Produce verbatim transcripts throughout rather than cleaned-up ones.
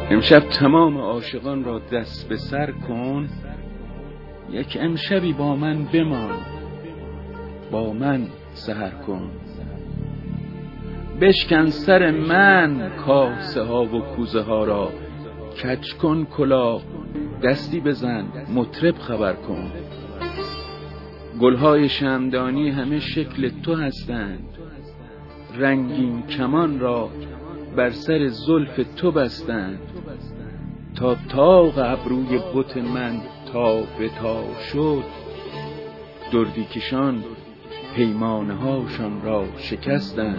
امشب تمام عاشقان را دست به سر کن، یک امشبی با من بمان، با من سحر کن. بشکن سر من کاسه ها و کوزه ها را، کج کن کلاه دستی بزن مطرب خبر کن. گلهای شمعدانی همه شکل تو هستند، رنگین کمان را بر سر زلف تو بستند. تا طاق ابروی بت من تا به تا شد، دردی کشان پیمانه هاشان را شکستند.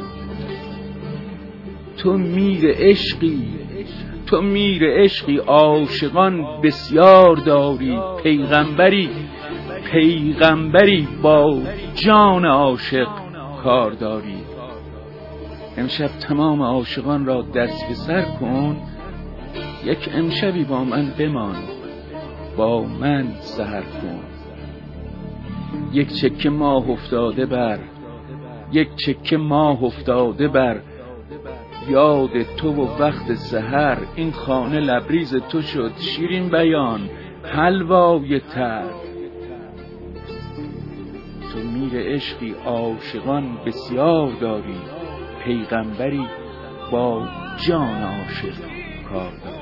تو میر عشقی تو میر عشقی عاشقان بسیار داری. پیغمبری پیغمبری با جان عاشق کار داری. امشب تمام عاشقان را دست به سر کن، یک امشبی با من بمان، با من سحر کن. یک چکه ماه افتاده بر یک چکه ماه افتاده بر یاد تو و وقت سحر. این خانه لبریز تو شد شیرین بیان حلوای تر. تو میر عشقی عاشقان بسیار داری. پیغمبری با جان عاشق کار داری.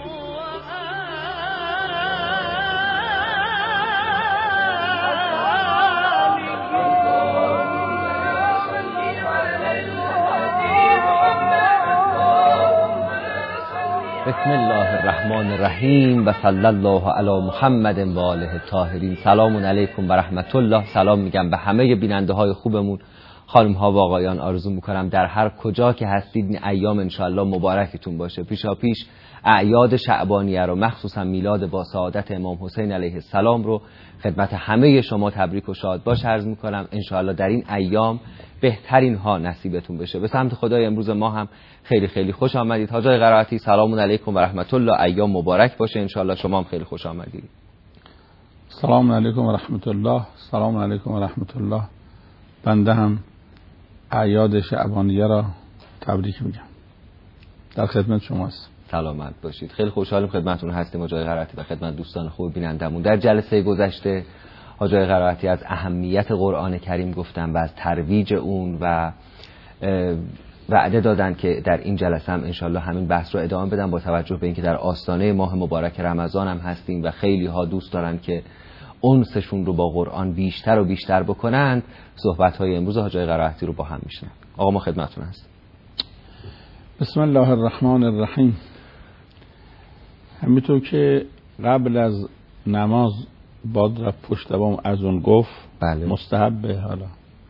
بسم الله الرحمن الرحیم و صلی الله علی محمد و آله الطاهرین. سلام علیکم و رحمت الله. سلام میگم به همه بیننده های خوبمون، خانم ها و آقایان. آرزو میکنم در هر کجا که هستید این ایام انشاءالله مبارکتون باشه. پیشا پیش اعیاد شعبانیه رو، مخصوصا میلاد با سعادت امام حسین علیه السلام رو خدمت همه شما تبریک و شاد باش عرض میکنم. انشاءالله در این ایام بهترین ها نصیبتون بشه. به سمت خدای امروز ما هم خیلی خیلی خوش آمدید. حاج آقای قرائتی سلام علیکم و رحمت الله. ایام مبارک باشه انشاءالله. شما هم خیلی خوش آمدید. سلام علیکم و رحمت الله. سلام علیکم و رحمت الله. بنده هم اعیاد شعبانیه را تبریک میگم. در خدمت شماست. سلامت باشید. خیلی خوشحالیم خدمتتون هستیم حاج آقای قرائتی و خدمت دوستان خوب بینندمون. در جلسه گذشته حاج آقای قرائتی از اهمیت قرآن کریم گفتن و از ترویج اون و وعده دادن که در این جلسه هم انشالله همین بحث رو ادامه بدن، با توجه به اینکه در آستانه ماه مبارک رمضان هم هستیم و خیلی ها دوست دارن که انسشون رو با قرآن بیشتر و بیشتر بکنند. صحبت های امروز حاج آقای قرائتی رو با هم میشنن. آقا ما خدمتتون هستیم. بسم الله الرحمن الرحیم. همینطور که قبل از نماز باد رفت پشت بام از اون گفت بله. مستحبه. حالا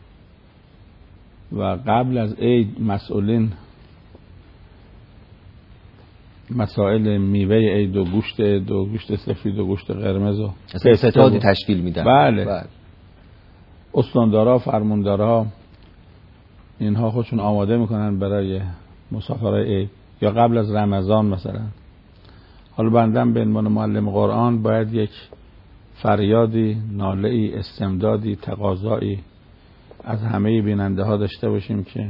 و قبل از عید مسئولین مسائل میوه عید و گوشت عید و گوشت سفید و گوشت قرمز و ستادی تشکیل میدن. بله, بله. استاندارا فرماندارا اینها خودشون آماده میکنن برای مسافرهای عید یا قبل از رمضان مثلا. حالا بندم به عنوان معلم قرآن باید یک فریادی، ناله‌ای، استمدادی، تقاضایی از همه بیننده ها داشته باشیم که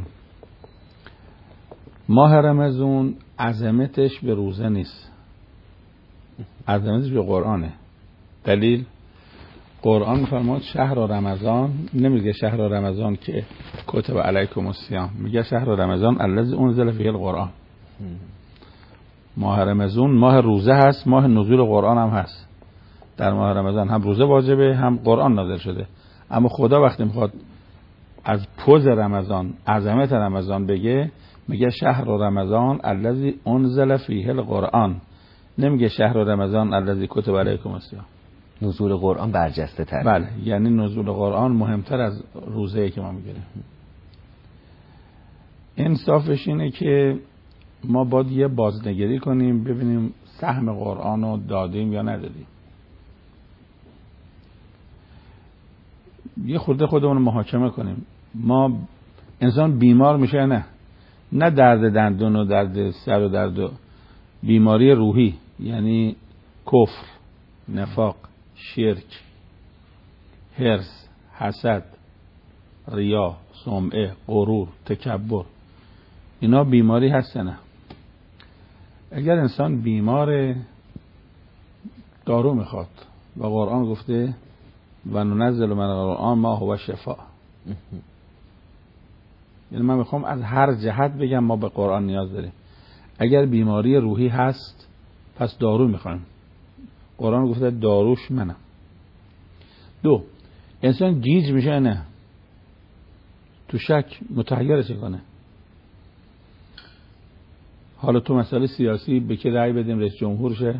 ماه رمضان عظمتش به روزه نیست، عظمتش به قرآنه. دلیل قرآن میفرماد شهر رمضان، نمیگه شهر رمضان که کتب علیکم الصیام، میگه شهر رمضان الذی انزل فیه القرآن. ماه رمضان ماه روزه هست، ماه نزول قرآن هم هست. در ماه رمضان هم روزه واجبه هم قرآن نازل شده. اما خدا وقتی میخواد از پوز رمضان، عظمت رمضان بگه، میگه شهر رمضان الذی انزل فیه القرآن، نمیگه شهر رمضان الذی کتب علیکم الصیام. نزول قرآن برجسته تر. بله، یعنی نزول قرآن مهمتر از روزه که ما میگیریم. انصافش اینه که ما باید یه بازنگری کنیم ببینیم سهم قرآن رو دادیم یا ندادیم. یه خورده خودمون محاکمه کنیم. ما انسان بیمار میشه نه نه درد دندون و درد سر و درد و بیماری روحی، یعنی کفر، نفاق، شرک، حرص، حسد، ریا، سمعه، غرور، تکبر، اینا بیماری هستن. اگر انسان بیمار دارو میخواد و قرآن گفته و ننزل من القرآن ما هو شفاء، یعنی من میخوام از هر جهت بگم ما به قرآن نیاز داریم. اگر بیماری روحی هست پس دارو میخوایم، قرآن گفته داروش منم. دو، انسان گیج میشه نه تو شک متحیر چه کنه؟ حالا تو مسئله سیاسی به کی رأی بدیم، رئیس جمهور شه،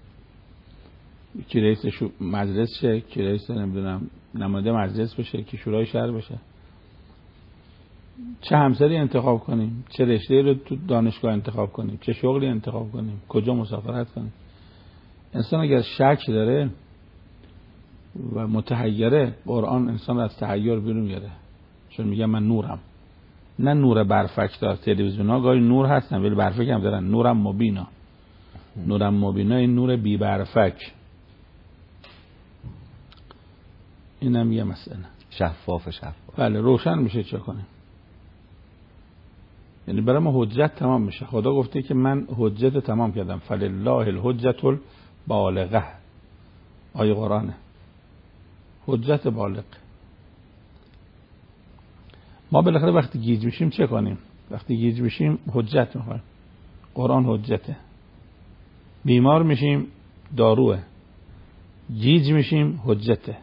کی رئیس مجلس شه، کی رئیس نمیدونم نماینده مجلس بشه، کی شورای شهر بشه، چه همسری انتخاب کنیم، چه رشته رو تو دانشگاه انتخاب کنیم، چه شغلی انتخاب کنیم، کجا مسافرت کنیم. انسان اگر شک داره و متحیره، قرآن انسان از تحیر بیرون میاره. چون میگه من نورم، نه نور برفک دار. تلویزیون ها گاهی نور هستن ولی برفک هم دارن. نورم مبینا، نورم مبینا این نور بی برفک. اینم یه مسئله شفاف شفاف بله روشن میشه چه کنیم. یعنی برای ما حجت تمام میشه. خدا گفته که من حجت تمام کردم، فلله الحجت البالغه. آیه قرآنه، حجت بالغ. ما بالاخره وقتی گیج میشیم چه کنیم؟ وقتی گیج میشیم حجت میخوایم، قرآن حجته. بیمار میشیم داروه، گیج میشیم حجته.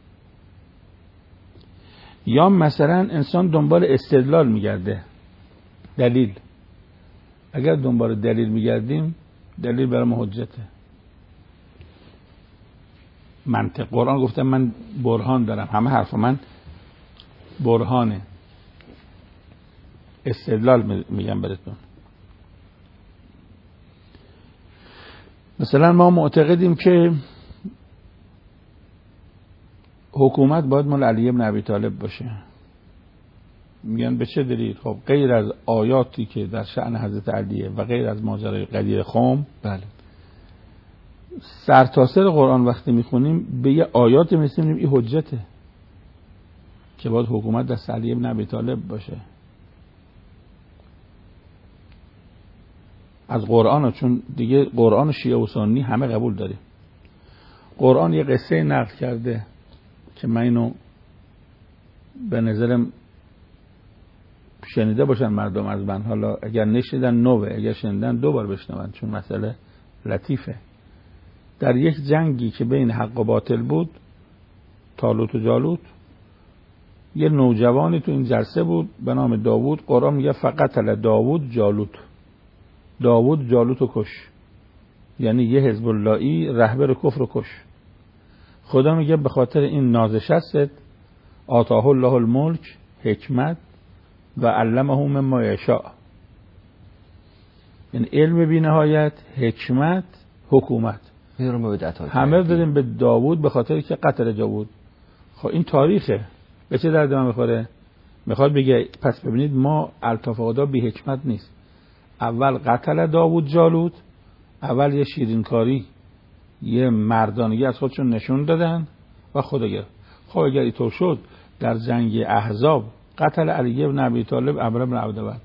یا مثلا انسان دنبال استدلال میگرده، دلیل. اگر دنبال دلیل میگردیم دلیل برای ما حجته. منطق، قرآن گفته من برهان دارم، همه حرف من برهانه، استدلال میگم براتون. مثلا ما معتقدیم که حکومت باید مال علی بن ابی طالب باشه. میگن به چه دلیل؟ خب غیر از آیاتی که در شأن حضرت علیه و غیر از ماجرای قدیر خم، بله، سرتاسر قرآن وقتی میخونیم به یه آیات میسیم این حجته که باید حکومت دست علی بن ابی طالب باشه. از قرآن، چون دیگه قرآن شیعه و سنی همه قبول داریم. قرآن یه قصه نقل کرده که من اینو به نظرم شنیده باشن مردم از من، حالا اگر نشنیدن نوه، اگر شنیدن دو بار بشنون، چون مسئله لطیفه. در یک جنگی که بین حق و باطل بود، طالوت و جالوت، یه نوجوانی تو این جلسه بود به نام داوود. قرآن میگه فقتل داوود جالوت، داوود جالوت رو کش. یعنی یه حزب اللهی رهبر کفر رو کش. خدا میگه به خاطر این نازشست آتاه الله الملک، حکمت و علمه مما یشاء. یعنی علم بی نهایت، حکمت، حکومت، همه دادیم به داوود به خاطر که قتل داوود. خب این تاریخه، به چه درد من میخوره؟ میخواد بگه پس ببینید ما الطاف خدا بی حکمت نیست. اول قتل داوود جالوت، اول یه شیرینکاری، یه مردانگی از خودشون نشون دادن و خدا گرفت. خب اگر اینطور شد در جنگ احزاب قتل علی بن ابی طالب عمرو بن عبدود،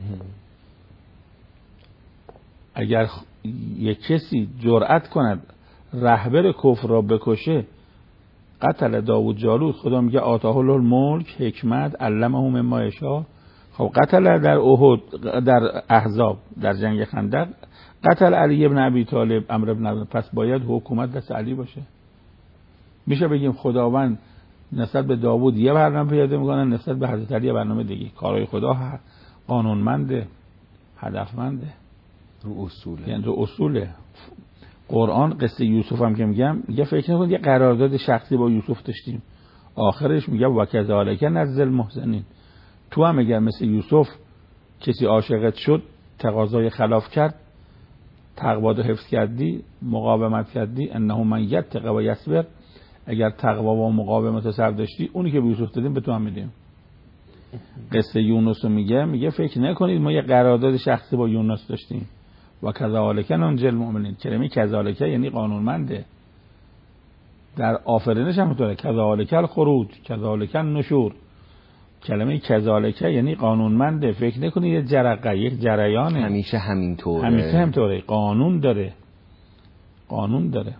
اگر یک کسی جرأت کند رهبر کفر را بکشه، قتل داوود جالوت، خدا میگه آتاه الله الملک، حکمت، علمه مما یشاء. خب قتل در احد، در احزاب، در جنگ خندق قتل علی بن ابی طالب عمرو بن عبدود، پس باید حکومت دست علی باشه. میشه بگیم خداوند نسبت به داوود یه برنامه پیاده میکنه، نسبت به حضرت علی یه برنامه دیگه. کارهای خدا قانونمنده، هدفمنده، رو اصوله. یعنی رو اصوله. قرآن قصه یوسف هم که میگم، میگه فکر نکنید یه قرارداد شخصی با یوسف داشتیم. آخرش میگه و کذالک نجزی المحسنین. تو هم اگر مثل یوسف کسی عاشقت شد، تقاضای خلاف کرد، تقوا رو حفظ کردی، مقاومت کردی، انه من یتق و یصبر، اگر تقوا و مقاومت سر داشتی، اونی که به یوسف دادیم به تو هم میدیم. قصه یونس رو میگه، میگه فکر نکنید ما یه قرارداد شخصی با یونس داشتیم. و کذالک ننجی المؤمنین. کلمه کذالک یعنی قانونمنده. در آفرینش هم همونطوره، کذالک الخروج، کذالک النشور. کلمه کذالکه یعنی قانونمنده. فکر نکنی یه جرقه، یک جریانه، همیشه همینطوره، همیشه همینطوره. قانون داره، قانون داره.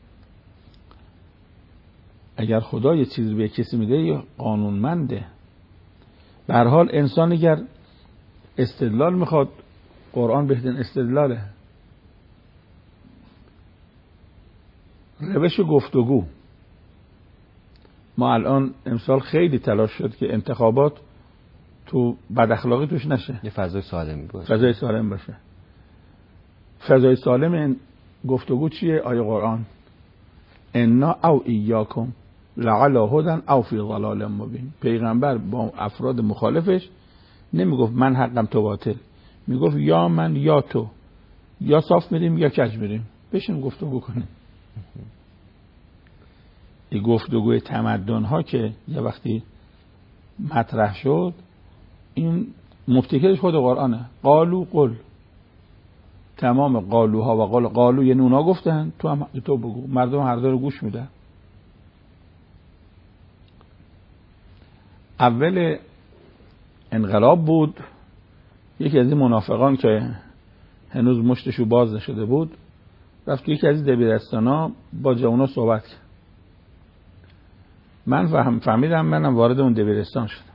اگر خدا یه چیزی به کسی میده یه قانونمنده. به هر حال انسان اگر استدلال میخواد، قرآن بهترین استدلاله. روش گفتگو. ما الان امسال خیلی تلاش شد که انتخابات تو بد اخلاقی توش نشه، یه فضای سالمی باشه. فضای سالم باشه. فضای سالم این گفتگو چیه؟ آیه قرآن انا او ایاکم لعلی هدی او فی ضلال مبین. پیغمبر با افراد مخالفش نمیگفت من حقم تو باطل، میگفت یا من یا تو، یا صاف میریم یا کج میریم، بشین گفتگو کنیم. این گفتگوی تمدن ها که یه وقتی مطرح شد، این مبتکرش خود قرآنه. قالو قل، تمام قالوها و قال قالو یعنی اونا گفتن، تو هم تو بگو. مردم هر دو رو گوش میدن. اول انقلاب بود، یکی از این منافقان که هنوز مشتشو باز نشده بود رفت تو یکی از دبیرستانا با جوونا صحبت کرد. من فهم فهمیدم، منم وارد اون دبیرستان شدم.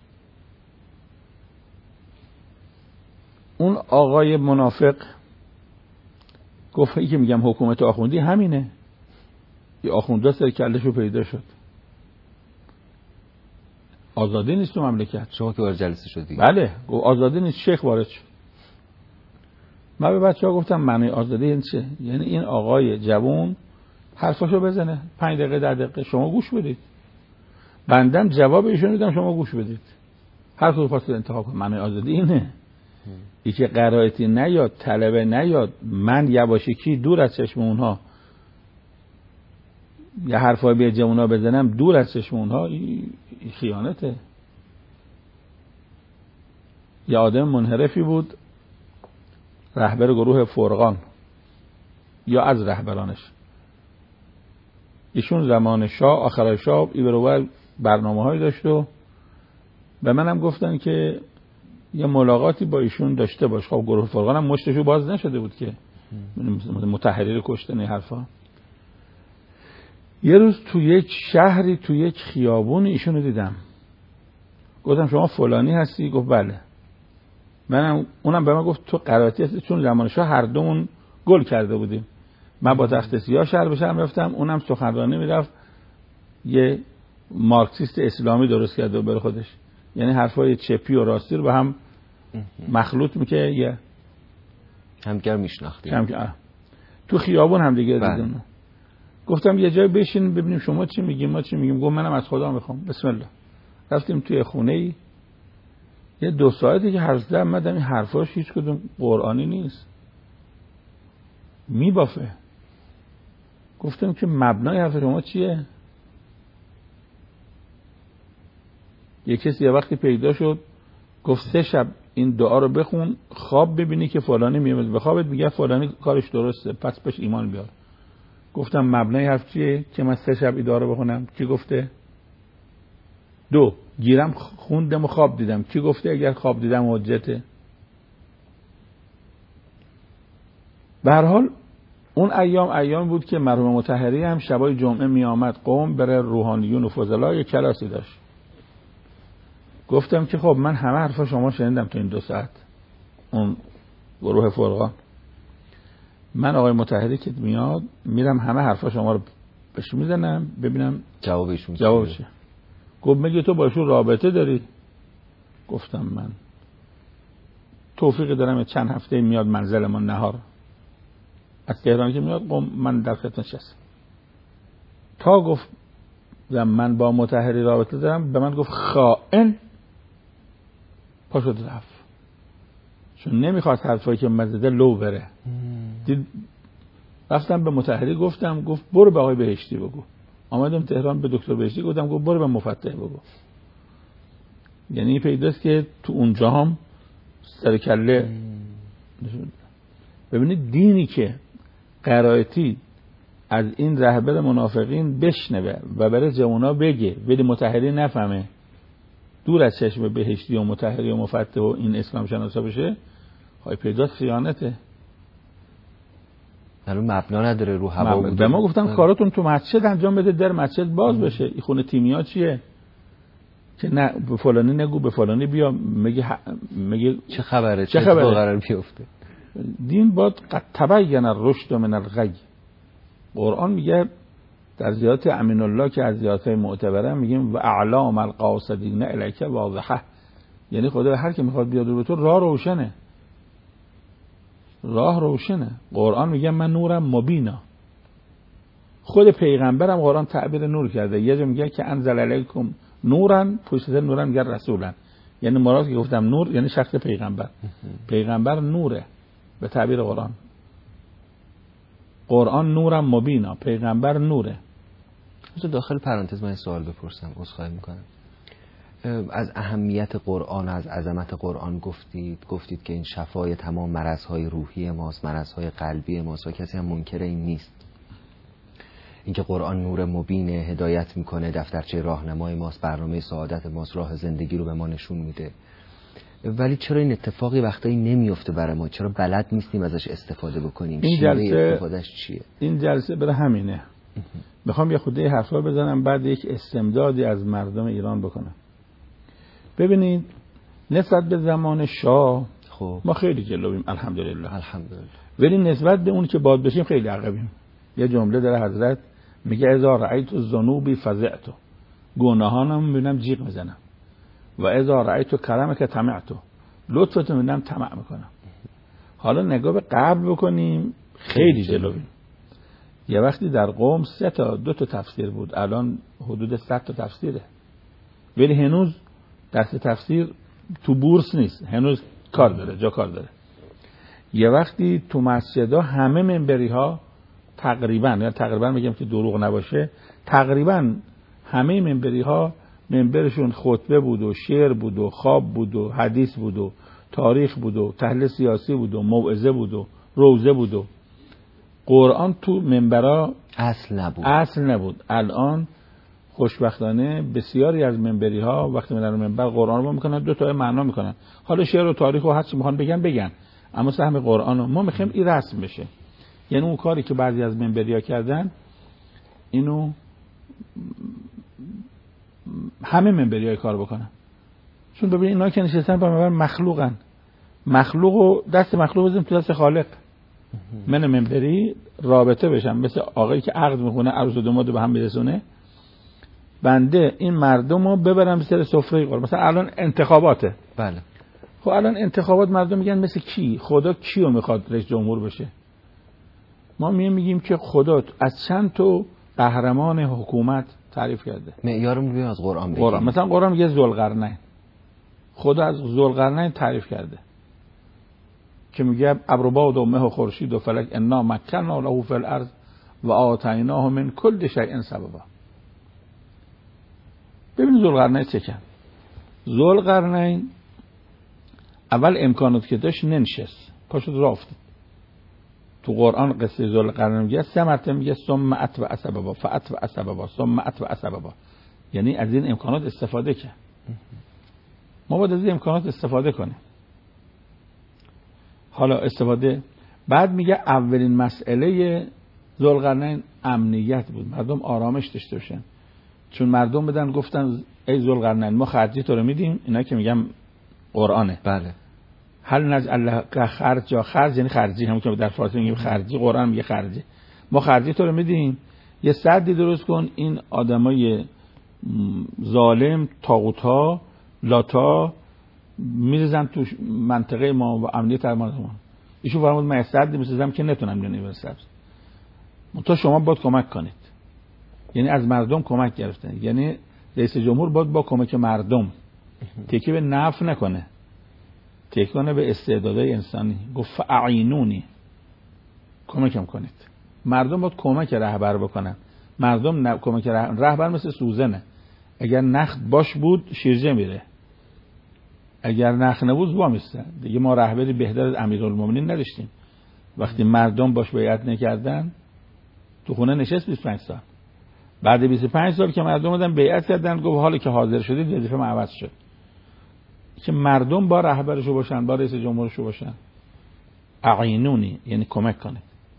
اون آقای منافق گفت ای که میگم حکومت آخوندی همینه، یه آخونده سر کلشو پیدا شد. آزادی نیست تو مملکت. شما که وارد جلسه شدی؟ بله، گفت آزادی نیست. شیخ وارد شد. من به بچه ها گفتم معنی آزادی این چه؟ یعنی این آقای جوان حرفاشو بزنه پنج دقیقه ده دقیقه شما گوش بدید، بندم جواب ایشون میدم شما گوش بدید، هر کدوم خواستید انتخاب کنید. معنی آزادی اینه. یکی قرائتی نیاد، طلبه نیاد، من یواشکی دور از چشم اونها یه حرفای به جوونا بزنم دور از چشم اونها، این خیانته. یه آدم منحرفی بود، رهبر گروه فرقان یا از رهبرانش، ایشون زمان شاه آخر شاه ایبروال برنامه هایی داشت و به منم گفتن که یه ملاقاتی با ایشون داشته باش. خب گروه فرقان هم مشتشو باز نشده بود که متحری رو کشتن این حرفا. یه روز تو یک شهری تو یک خیابون ایشونو دیدم، گفتم شما فلانی هستی؟ گفت بله. منم اونم به من گفت تو قرائتی هستی؟ چون زمان شاه هر دومون گل کرده بودیم، من با تخت سیاه شهر به شهر رفتم، اونم سخنرانی میرفت، یه مارکسیست اسلامی درست کرده بر خودش، یعنی حرفای چپی و راستی رو به هم مخلوط میکنه، یه همدیگر میشناختیم. هم... تو خیابون هم دیگه دیدم. گفتم یه جای بشین ببینیم شما چی میگیم ما چی میگیم. گفت منم از خدا میخوام. بسم الله. رفتیم توی خونه ای، یه دو ساعتی که حرف زدم، مدام این حرفاش هیچ کدوم قرآنی نیست، میبافه. گفتم که مبنای حرف شما چیه؟ یه کسی یه وقتی پیدا شد گفت سه شب این دعا رو بخون خواب ببینی که فلانی میاد به خوابت میگه فلانی کارش درسته پس بهش ایمان بیار. گفتم مبنای حرف چیه که من سه شب این دعا رو بخونم؟ کی گفته؟ دو، گیرم خوندم و خواب دیدم، کی گفته اگر خواب دیدم حجته؟ به هر حال اون ایام ایام بود که مرحوم مطهری هم شبای جمعه می آمد قم بره روحانیون و فضلا یه کلاسی داشت. گفتم که خب من همه حرفا شما شنیدم تو این دو ساعت اون گروه فرقان، من آقای مطهری که میاد میرم همه حرفا شما رو بهش میزنم ببینم جوابشون جوابشه. گفت میگه تو باشون رابطه داری؟ گفتم من توفیق دارم چند هفته میاد منزل ما نهار از تهران که میاد قم من در خدمتش هستم. تا گفت من با مطهری رابطه دارم به من گفت خائن، پاشو رفت، چون نمیخواد حرفایی که مزده لو بره. دید رفتم به مطهری گفتم، گفت برو به آقای بهشتی بگو. آمدم تهران به دکتر بهشتی گفتم، گفت برو به مفتح بگو. یعنی پیداست که تو اونجا هم سر کله. ببینید دینی که قرائتی از این رهبر منافقین بشنوه و برای جوانا بگه ولی مطهری نفهمه، دور از چشم بهشتی و مطهری و مفتح و این اسلام شناسا بشه، های پیدات خیانته. در اون مبنا نداره، رو هوا بود. به ما گفتن کاراتون تو مسجد انجام بده، در مسجد باز بشه. این خونه تیمیا چیه که نه به فلانی نگو، به فلانی بیا، میگه میگه چه خبره، چه خبره قرار بیفته. دین باید قد تبین الرشد من الغی. قرآن میگه در زیارت امین الله که از زیارت‌های معتبره میگیم و اعلام القاصدین الیک واضحه، یعنی خدا هر که میخواد بیاد به تو راه روشنه، راه روشنه. قرآن میگه من نورم مبینا. خود پیغمبرم قرآن تعبیر نور کرده، یه جا میگه که انزل علیکم نورن، پشت سر نورم میگه رسولن، یعنی مراد که گفتم نور یعنی شخص پیغمبر. پیغمبر نوره به تعبیر قرآن. قرآن نورم مبینا، پیغمبر نوره. داخل پرانتز من این سوال بپرسم، عذرخواهی میکنم. از اهمیت قرآن، از عظمت قرآن گفتید گفتید که این شفای تمام مرضهای روحی ماست، مرضهای قلبی ماست و کسی هم منکر این نیست. اینکه قرآن نور مبینه، هدایت میکنه، دفترچه راهنمای ماست، برنامه سعادت ماست، راه زندگی رو به ما نشون میده. ولی چرا این اتفاقی وقتایی نمیفته برای ما؟ چرا بلد نیستیم ازش استفاده بکنیم؟ این جلسه استفادهش چیه؟ این جلسه برای همینه. میخوام یه خورده حرفا بزنم بعد یک استمدادی از مردم ایران بکنم. ببینید نسبت به زمان شاه خب ما خیلی جلویم الحمدلله، الحمدلله. ولی نسبت به اون که باد بشیم خیلی عقبیم. یه جمله داره حضرت میگه اذا رأیت الذنوب فزعت، گناهانم میبینم جیغ میزنم، و اذا رأیت کرمک طمعت، لطفت میبینم طمع میکنم. حالا نگاه به قبل بکنیم خیلی جلویم. یه وقتی در قوم سه تا دو تا تفسیر بود، الان حدود صد تا تفسیره، ولی هنوز دست تفسیر تو بورس نیست، هنوز کار داره، جا کار داره. یه وقتی تو مسجدها همه منبری ها تقریبا، یا تقریبا میگم که دروغ نباشه، تقریبا همه منبری ها منبرشون خطبه بود و شعر بود و خواب بود و حدیث بود و تاریخ بود و تحلیل سیاسی بود و موعظه بود و روزه بود و قرآن تو منبرها اصل نبود. اصل نبود. الان خوشبختانه بسیاری از منبری ها وقتی میرن منبر قرآن رو میکنن، دو تا معنا میکنن، حالا شعر و تاریخ و هر چی میخوان بگن بگن، اما سهم قرآن رو ما میخوایم این رسم بشه. یعنی اون کاری که بعضی از منبری ها کردن اینو همه منبری های کار بکنن. چون ببین اینا که نشستن با منبر مخلوقن، مخلوق و دست مخلوق بزنیم تو دست خالق. من منبری رابطه بشم مثل آقایی که عقد میکنه عروس و داماد رو به هم میرسونه، بنده این مردم رو ببرم سر سفره قرآن. مثلا الان انتخاباته، بله، خب الان انتخابات مردم میگن مثل کی؟ خدا کیو میخواد رئیس جمهور بشه؟ ما میگیم که خدا از چند تا قهرمان حکومت تعریف کرده. معیارمون رو از قرآن بگیم. قرآن مثلا قرآن میگه ذوالقرنین، خدا از ذوالقرنین تعریف کرده که میگه ابرباد و مه و خورشید و فلک انا مکنا له فی الارض و آتیناه من کل شیء سببا. ببین ذوالقرنین چه کرد. ذوالقرنین اول امکانات که داشت ننشست، پاشد رفت. تو قرآن قصه ذوالقرنین میگه سه مرتبه میگه ثم اتبع سببا فاتبع سببا ثم اتبع سببا، یعنی از این امکانات استفاده کرد. ما باید از این امکانات استفاده کنیم. حالا استفاده بعد میگه اولین مسئله ذوالقرنین امنیت بود، مردم آرامش داشته باشن. چون مردم بدن گفتن ای ذوالقرنین ما خرجی تو رو میدیم، اینا که میگم قرآنه، بله، هل نجعل خرج یا خرج یعنی خرجی، همون که در فارسی میگیم خرجی، قرآن میگه خرجی، ما خرجی تو رو میدیم، یه سدی درست کن این آدمای ظالم طاغوت‌ها لاتا میرزن تو منطقه ما و امنیت مردم. ایشون فرمود من سدی میسازم که نتونم دنیا برسم، تو شما باید کمک کنید. یعنی از مردم کمک گرفتن، یعنی رئیس جمهور باید با کمک مردم تکیه به نفع نکنه، تکیه کنه به استعدادهای انسانی. گفت فاعینونی، کمکم کنید. مردم باید کمک رهبر بکنن. مردم ن... کمک رهبر... رهبر مثل سوزنه، اگر نخ باش بود شیرجه میره، اگر نخ نبود وا میسته. دیگه ما رهبری بهتر از امیرالمومنین نداشتیم. وقتی مردم باش بیعت نکردن تو خونه نشست بیست و پنج سال، بعد بیست و پنج سال که مردم اومدن بیعت کردن گفت حالا که حاضر شدید وظیفه ما عوض شد، که مردم با رهبرشو باشن، با رئیس جمهورشو باشن. اعینونی یعنی کمک کنه.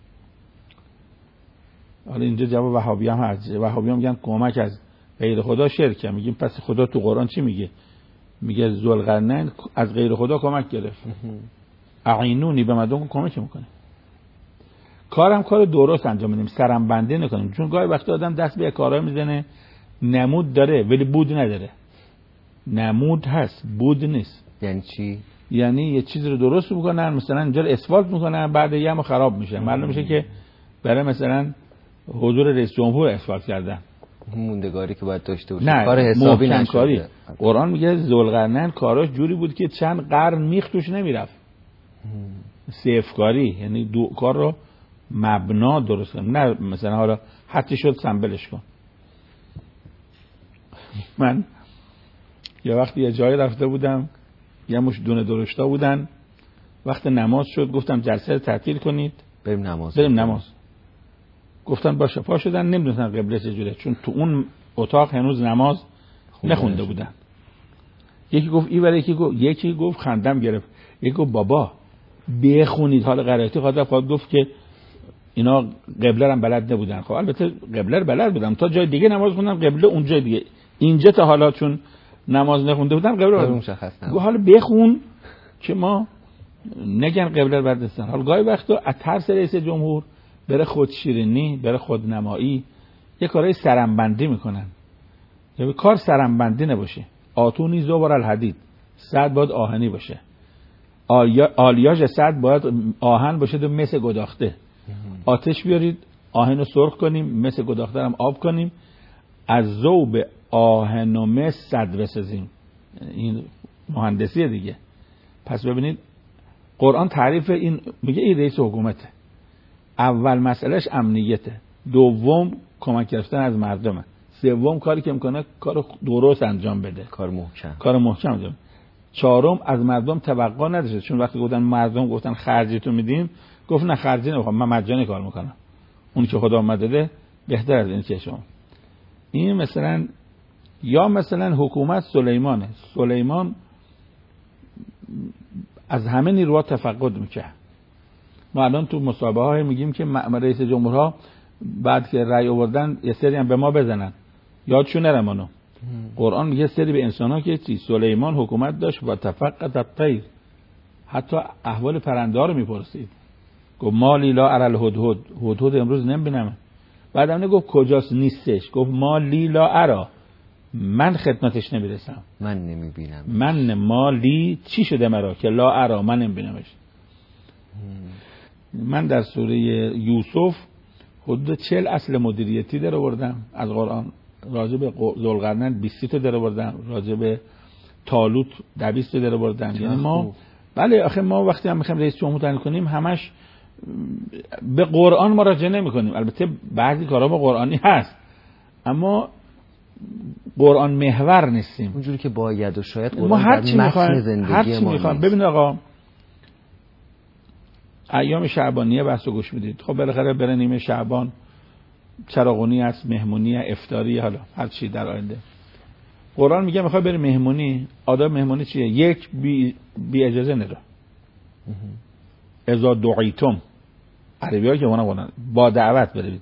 حالا اینجا جواب وهابی هم هست. وهابی هم میگن کمک از غیر خدا شرکه. میگیم پس خدا تو قرآن چی میگه؟ میگه ذوالقرنین از غیر خدا کمک گرفت. اعینونی به مردم کمک میکنه. کارم کار درست انجام بدیم، سرم بنده نکنیم. چون گاهی وقتا آدم دست به کارا میزنه نمود داره ولی بود نداره. نمود هست بود نیست. یعنی چی؟ یعنی یه چیز رو درست میکنن، مثلا اینجا اسفالت میکنن، بعد یه هم خراب میشه. معلوم میشه که برای مثلا حضور رئیس جمهور اسفالت کردن. موندگاری که باید داشته باشه. نه، کار حسابی نشده. کاری. قرآن میگه ذوالقرنین کاراش جوری بود که چند قرن میخ توش نمیرفت. سیفکاری یعنی دو کار رو مبنا درست کنم، نه مثلا حالا حتی شد سنبلش کن. من یه وقتی یه جایی رفته بودم، یه مش دونه درشتا بودن، وقت نماز شد گفتم جلسه رو تعطیل کنید بریم نماز بریم نماز. گفتن باشه. پا شدن، نمیدونن قبله چجوره، چون تو اون اتاق هنوز نماز نخونده بودن. یکی گفت ای ولی یکی گفت یکی گفت خندم گرفت، یکی گفت بابا بخونید. حال قرائتی خاطر خود گفت که اینا قبله هم بلد نبودن. خب البته قبله رو بلد بودم، تا جای دیگه نماز خوندم قبله اونجا دیگه، اینجا تا حالا چون نماز نخونده بودم قبله رو مشخص نبود. حالا بخون که ما نگن قبله رو بردستن. حالا گاهی وقتا از ترس رئیس جمهور بره خودشیرینی، بره خودنمایی، یه کارهای سرمبندی میکنن. یا کار سرمبندی نباشه. آتونی زبر الحدید، سد باید آهنی باشه. آلیاژ سد باید آهن باشه و مس گداخته. آتش بیارید آهن رو سرخ کنیم، مس گداخته هم آب کنیم، از ذوب آهن و مس سد بسازیم. این مهندسی دیگه. پس ببینید قرآن تعریف این میگه این رئیس حکومته. اول مسئلهش امنیته، دوم کمک گرفتن از مردمه، سوم کاری که میکنه کار درست انجام بده، کار محکم کار محکم انجام، چهارم از مردم توقع نداشته. چون وقتی گفتن مردم گفتن خرجیتو میدیم، گفت نه خرجی نمیخوام، من مجانی کار میکنم، اون که خدا اومده بهتر از این که شما. این مثلا یا مثلا حکومت سلیمانه. سلیمان از همه نیروها تفقد میکنه. ما الان تو مصاحبه های میگیم که رئیس جمهورها بعد که رأی آوردن یه سری هم به ما بزنن، یادشون نره منو. قرآن میگه سری به انسان ها که چی سلیمان حکومت داشت و تفقد الطیر، حتی احوال پرنده ها رو میپرسید. گفت مالی لا اری الهدهد، هدهد امروز نمیبینم. بعدم نگفت کجاست نیستش، گفت مالی لا ارا، من خدمتش نمیرسم، من نمیبینم، من مالی چی شده مرا که لا ارا من نمیبینمش. من در سوره یوسف حدود چهل اصل مدیریتی در آوردم از قرآن. راجع به ذوالقرنین بیست تا در آوردم، راجع به طالوت دویست تا در آوردم. یعنی ما بله آخه ما وقتی هم میخوایم رئیس جمهور تعیین کنیم همش به قرآن مراجعه نمی‌کنیم. البته بعضی کارا با قرآنی هست اما قرآن محور نیستیم اونجوری که باید و شاید قرآن ما هر چی میخوایم هر چی میخوایم. ببین آقا ایام شعبانیه بحثو گوش میدید، خب بالاخره بره نیمه شعبان چراغونی است، مهمونی، افطاری، حالا هر چی در آینده. قرآن میگه میخوای بری مهمونی، آداب مهمونی چیه؟ یک بی, بی اجازه نرو. اذا دعیتم، عربی ها که اونا قرآن با دعوت برید.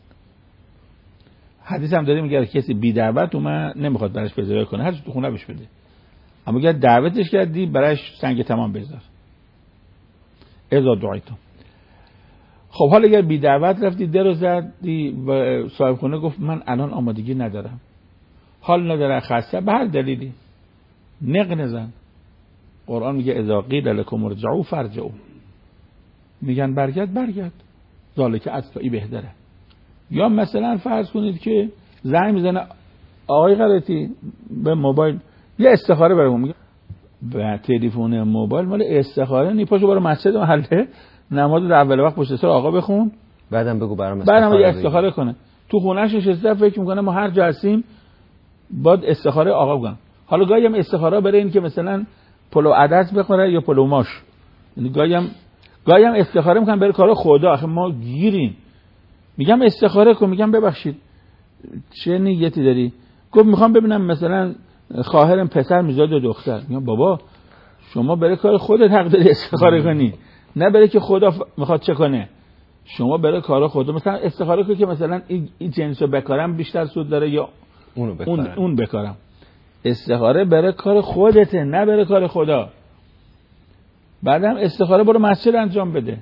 حدیث هم داره میگه کسی بی دعوت اومد نمیخواد براش پذیرایی کنه، هر چی تو خونه بهش بده، اما اگه دعوتش کردی براش سنگ تمام بذار. اذا دعیتم. خب حالا اگر بی دعوت رفتی در رو زدی و صاحب خونه گفت من الان آمادگی ندارم، حال نداره، خسته، به هر دلیلی، نق نزن. قرآن میگه اذا قیل لکم ارجعوا فارجعوا، میگن برگرد برگرد، ذالک اتقی بهتره. یا مثلا فرض کنید که زنگ میزنه آقای قرائتی به موبایل یه استخاره برام میگه به تلفن موبایل مال استخاره نی، پاشو برو مسجد محله نماز در اول وقت پشت سر آقا بخون، بعدم بگو برام استخاره، بعدم یه استخاره کنه. تو خونه‌اش نشسته فکر میکنه ما هر جا هستیم باید استخاره آقا بگم. حالا گاهی هم استخاره برای این که مثلا پلو عدس بخوره یا پلو ماش، یعنی گاهی هم گاهی هم استخاره میکنن برای کار خدا. آخه ما گیریم. میگم استخاره کن، میگم ببخشید چه نیتی داری؟ گفت میخوام ببینم مثلا خواهرم پسر میزاد دختر. میگم بابا شما برای کار خودت حق داری استخاره کنی، نه برای که خدا ف... میخواد چه کنه. شما برای کار خدا مثلا استخاره کنی که مثلا این, این جنسو بکارم بیشتر سود داره یا اونو بکارم. اون اون بکارم. استخاره برای کار خودته، نه برای کار خدا. بعدم استخاره برو مسجد انجام بده.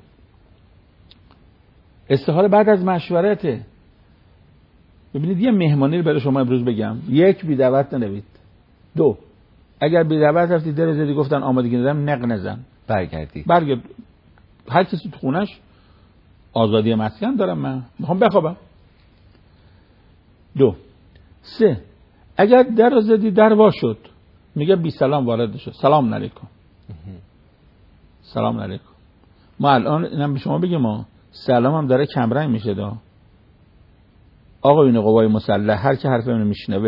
استخاره بعد از مشورته. ببینید یه مهمانی رو برای شما امروز بگم. یک، بی دعوت نروید. دو، اگر بی دعوت رفتی در زدی گفتن آمادگی ندارم، نق نزن، برگردی. برگرد. هر کسی تو خونش آزادی مسکن دارم، من میخوام بخوابم. دو، سه، اگر در زدی در وا شد، میگه بی سلام وارد شد، سلام علیکم. سلام علیکم. ما الان اینم به شما بگم ما سلام هم داره کمرنگ میشه دا. آقایون قوای مسلح، هر کی حرف منو میشنوه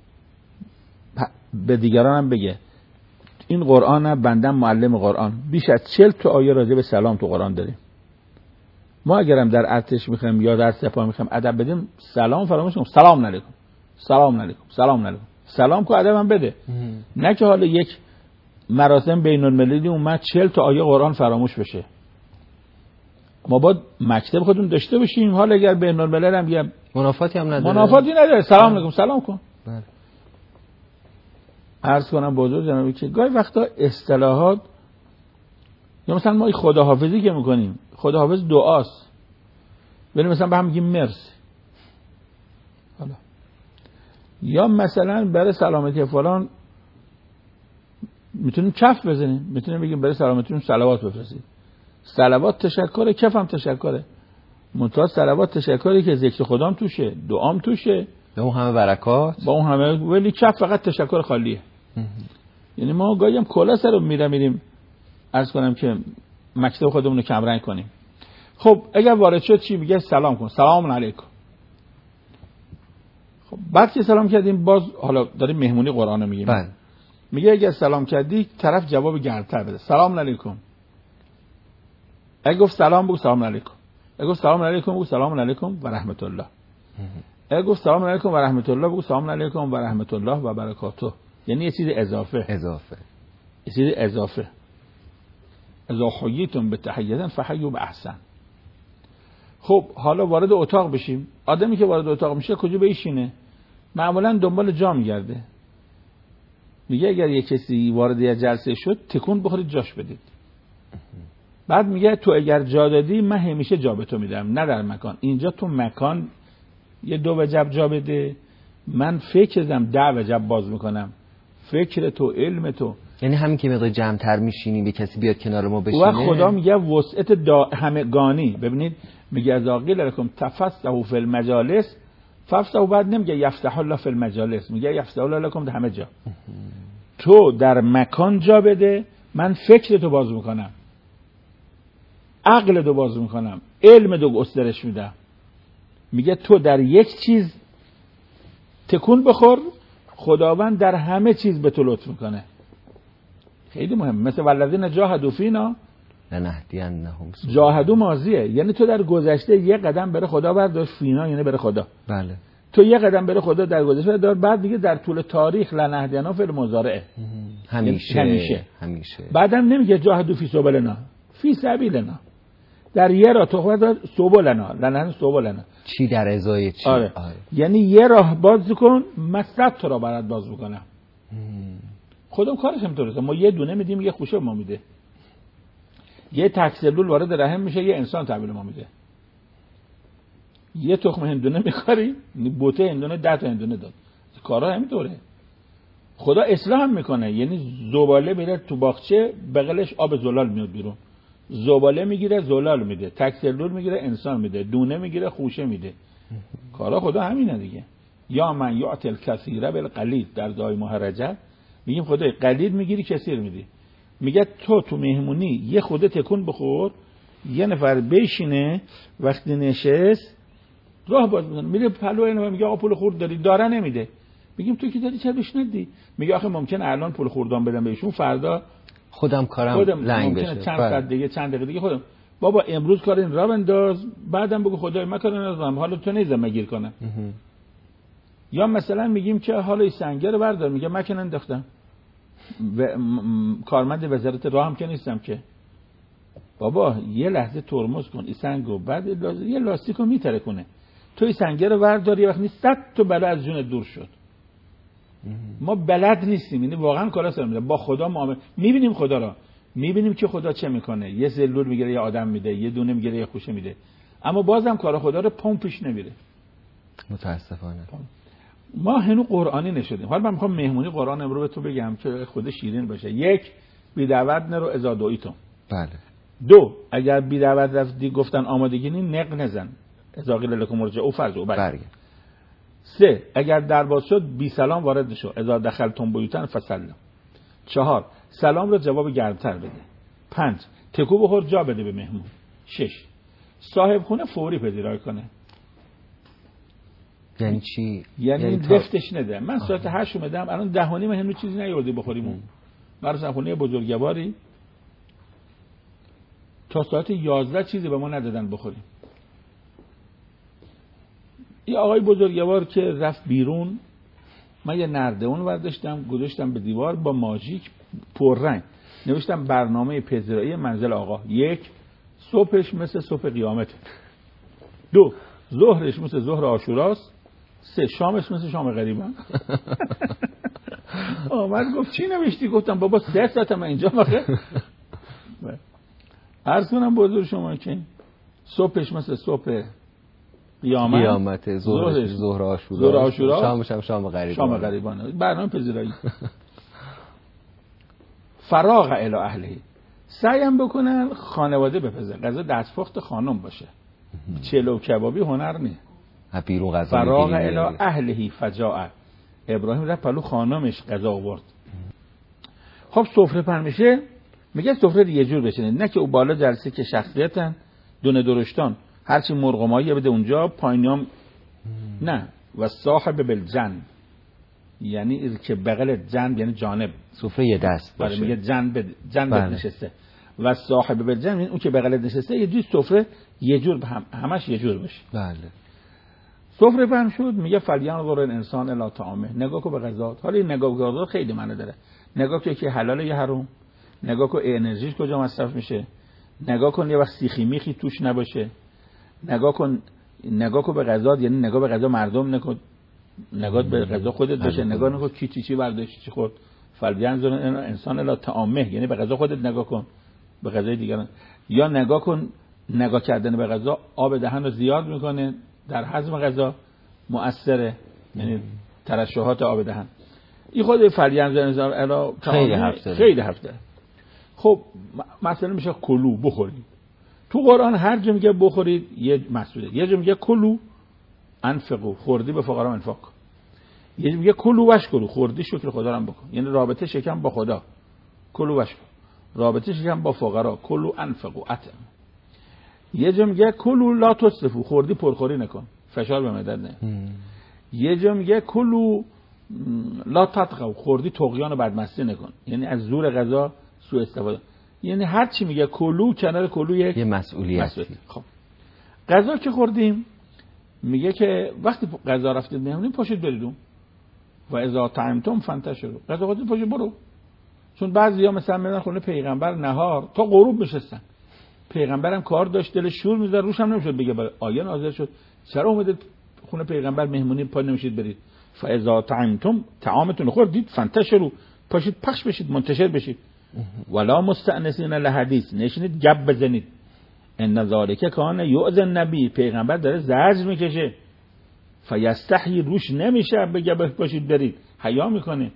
به دیگران هم بگه این قرآن بندم معلم قرآن، بیش از چهل تا آیه راجع به سلام تو قرآن داریم. ما اگرم در ارتش میخوایم یا در سپاه میخوایم ادب بدیم، سلام فراموش کنیم. سلام علیکم، سلام علیکم، سلام علیکم. سلام کو ادب هم بده. نه که حالا یک مراسم بین المللی اومد چهل تا آیه قرآن فراموش بشه. ما باید مکتب خودمون داشته باشیم. حالا اگر بین الملل هم یه منافاتی هم نداره، منافاتی نداره، سلام علیکم سلام کن. بله. عرض کنم بزرگ جنابی که گاهی وقتا اصطلاحات، یا مثلا ما خداحافظی که میکنیم، خداحافظ دعاست، ولی مثلا به هم میگیم مرسی. حالا یا مثلا برای سلامتی فلان میتونیم کف بزنیم، میتونیم بگیم برای سلامتیتون صلوات بفرستید. صلوات تشکره، کف هم تشکره. منتها صلوات تشکری که ذکر خدام توشه، دعام توشه، با اون همه برکات، با اون همه، ولی کف فقط تشکر خالیه. یعنی ما گاهی هم کلا سر رو میرم میریم عرض کنم که مکتب خودمون رو کم رنگ کنیم. خب اگر وارد شد چی میگه؟ سلام کن، سلام علیکم. خب بعد که سلام کردیم باز حالا داریم مهمونی قرآن رو میگیم. بله. میگه اگر سلام کردی طرف جواب گرمتر بده، سلام علیکم. اگه گفت سلام بگو سلام علیکم. اگه گفت سلام علیکم بگو سلام علیکم و رحمت الله. اگه گفت سلام علیکم و رحمت الله بگو سلام علیکم و رحمت الله و برکاته. یعنی یه چیز اضافه. اضافه. یه چیز اضافه. اذا حییتم بتحیة فحیوا باحسن. خب حالا وارد اتاق بشیم. آدمی که وارد اتاق میشه کجا بشینه؟ معمولا دنبال جا میگرده. میگه اگر یک کسی وارد یه جلسه شد تکون بخورید جاش بدید. بعد میگه تو اگر جا دادی من همیشه جا به تو میدم، نه در مکان. اینجا تو مکان یه دو وجب جا بده، من فکرم ده وجب باز میکنم. فکر تو، علم تو. یعنی همین که مقدار جمع‌تر میشینیم به کسی بیاد کنار ما بشینه. و خدا میگه وسعت همگانی. ببینید میگه از قیل لکم تفسحوا فی المجالس، ففسحوا بعد نمیگه یفسح الله فی المجالس، میگه یفسح الله لکم در همه جا. تو در مکان جا بده، من فکر تو باز میکنم، عقل تو باز میکنم، علم تو گسترش میدم. میگه تو در یک چیز تکون بخور، خداوند در همه چیز به تو لطف میکنه. خیلی مهم. مثل والذین جاهدوا فینا لنهدینهم. جاهدوا ماضیه، یعنی تو در گذشته یه قدم بره خدا برداشت. فینا یعنی بره خدا. بله. تو یه قدم بره خدا در گذشته دار، بعد دیگه در طول تاریخ لنهدینا فی المضارعه، همیشه همیشه همیشه. بعدم نمیگه جاهدوا فی سبلنا، فی سبیلنا، در یه راه تو خود سبلنا، لنهدینا سبلنا، چی در ازای چی. آره. آره. یعنی یه راه باز کن، مصد تو را برات باز میکنم. خودم کارش همینطوره. ما یه دونه میدیم، یه خوشه ما میده. یه تکسلول وارد رحم میشه، یه انسان تحویل ما میده. یه تخم هندونه میخوری، بوته هندونه ده تا هندونه داد. کارا همینطوره. خدا اصلاح هم میکنه. یعنی زباله میره تو باغچه، بغلش آب زلال میاد بیرون. زباله میگیره زلال میده، تکسلول میگیره انسان میده، دونه میگیره خوشه میده. کارا خدا همینه دیگه. یا من یعطی الکثیر بالقلیل، در دعای ماه رجب میگیم خدای قلیل میگیری کثیر میدی. میگه تو تو مهمونی یه خود تکون بخور، یه نفر بشینه، وقتی نشست راه باز میکنه، میره پلو اینو، میگه آقا پول خورد داری؟ داره نمیده. میگیم تو کی داری چرا بهش ندی؟ میگه آخه ممکنه الان پول خوردان بدم بهشون، فردا خودم کارم خودم لنگ بشه، بشه. چند ساعت دیگه چند دقیقه دیگه خودم. بابا امروز کار این را بنداز، بعدم بگو خدای من کار نمی‌کنم، حالا تو نیزم مگیر کنم. یا مثلا میگیم که حالا این سنگر رو بردار، میگه من که ننداختم، کارمند وزارت راه هم که نیستم که. بابا یه لحظه ترمز کن این سنگو، بعد یه لاستیکو میترکونه، تو این سنگر رو بردار، یه وقت نیست صد تا بلا از جون دور شد. ما بلد نیستیم، یعنی واقعا کلا سر میده با خدا معامله. میبینیم خدا را، میبینیم که خدا چه میکنه، یه سلول میگیره یه آدم میده، یه دونه میگیره یه خوشه میده، اما بازم کار خدا رو پمپش نمیره متاسفانه. ما هنوز قرآنی نشدیم. حالا من میخوام مهمونی قرآن امروز به تو بگم که خود شیرین باشه. یک، بی دعوت نرو اذا دعیتم. بله. دو، اگر بی دعوت رفتی گفتن آمادگی نی، نق نزن، اذا قیل لکم ارجعوا فارجعوا. برگرد. سه، اگر در باز شد بی سلام وارد نشو، اذا دخلتم بیوتا فسلم. چهار، سلام رو جواب گرمتر بده. پنج، تکو بخور جا بده به مهمون. شش، صاحب خونه فوری پذیرایی کنه. یعنی چی؟ یعنی, یعنی دفتش نده. من ساعت هشت اومدم، الان ده و نیم هنوز چیزی نیوردی بخوریم. برای خونه بزرگواری تا ساعت یازده چیزی به ما ندادن بخوریم. یه آقای بزرگوار که رفت بیرون، من یه نردهون برداشتم گذاشتم به دیوار با ماژیک پررنگ، نوشتم برنامه پذیرایی منزل آقا. یک، صبحش مثل صبح قیامت. دو، ظهرش مثل ظهر عاشوراست. سه، شامش مثل شام غریبان. آمد گفت چی نوشتی؟ گفتم بابا سه ساعت من اینجا بخیر. عرض کنم بزرگ شما که صبحش مثل صبح قیامت، قیامت، ظهرش ظهر عاشورا، ظهر عاشورا، شامش هم شام غریبان. شام غریبان. برنامه پذیرایی. فراغ الی اهله. سعیم بکنن خانواده بپزن، غذا دستپخت خانم باشه. چلو کبابی هنر نیست. بیرون غذا. فراغ الی اهله فجاء. ابراهیم رفت پلو خانمش غذا آورد. خب سفره پر میشه، میگه سفره یه جور بشینه، نه که او بالا جلسه که شخصیتن دونه درشتان هرچی مرغمایی بده اونجا، پایینیام نه. و صاحب بالجنب، یعنی که بغل جنب یعنی جانب، سفره یه دست باشه. بله، میگه جنب جنب نشسته. و صاحب بالجنب اون که بغل نشسته، یه جور سفره یه جور هم همش یه جور باشه. بله. سفره پهن شد، میگه فلیانظر الانسان الی طعامه. نگاه کو به غذات. حالا این نگاه به غذا خیلی معنی داره. نگاه که که حلاله یا حرام، نگاه کن انرژیش کجا مصرف میشه، نگاه کن یه وقت سیخی میخی توش نباشه، نگاه کن نگاه کن به غذا، یعنی نگاه به غذا مردم نکن، نگاه به غذا خودت باشه، نگاه نکن کی چی چی برداشت چی خورد. فلیانظر انسان الی طعامه، یعنی به غذا خودت نگاه کن، به غذای دیگران. یا نگاه کن، نگاه کردن به غذا آب دهن رو زیاد میکنه، در هضم غذا مؤثره، یعنی ترشحات آب دهن. این خود فلیانظر انسان الی خیلی هفته خیلی هفته. خب مثلا میشه کلو بخورید. تو قرآن هر جا میگه بخورید یه مسئوله. یه جا میگه کلو انفقو، خوردی به فقرا انفاق. یه جا میگه کلو واشکرو، خوردی شکر خدا رو بکن، یعنی رابطه شکم با خدا. کلو واشکرو، رابطه شکم با فقرا. کلو انفقو اتم. یه جا میگه کلو لا تسرفو، خوردی پرخوری نکن، فشار به معده نه. یه جا میگه کلو لا تطغوا، خوردی طغیان و بدمستی نکن، یعنی از زور غذا سوء استفاده. یعنی هر چی میگه کلو کنار کلو یک یه مسئولیت. مسئولیت. خب غذا که خوردیم، میگه که وقتی غذا رفتید مهمونی پاشید بریدون و اذا طعمتم فانتشروا، غذا خوردید پاشید برو. چون بعضیا مثلا میرن خونه پیغمبر نهار تا غروب نشستن، پیغمبرم کار داشت دل شور میذاره روش هم نمیشد بگه برای آیه نازل شد چرا اومدید خونه پیغمبر مهمونی پا نمیشید برید. فاذا طعمتم، طعامتون خوردید، فانتشروا، پاشید پخش بشید، منتشر بشید. ولا مستأنسین لحدیث، نشینید گپ بزنید. ان ذالک کان یؤذی النبی، پیغمبر داره زجر میکشه. فیستحی، روش نمیشه بگه باشید برید، حیا میکنه.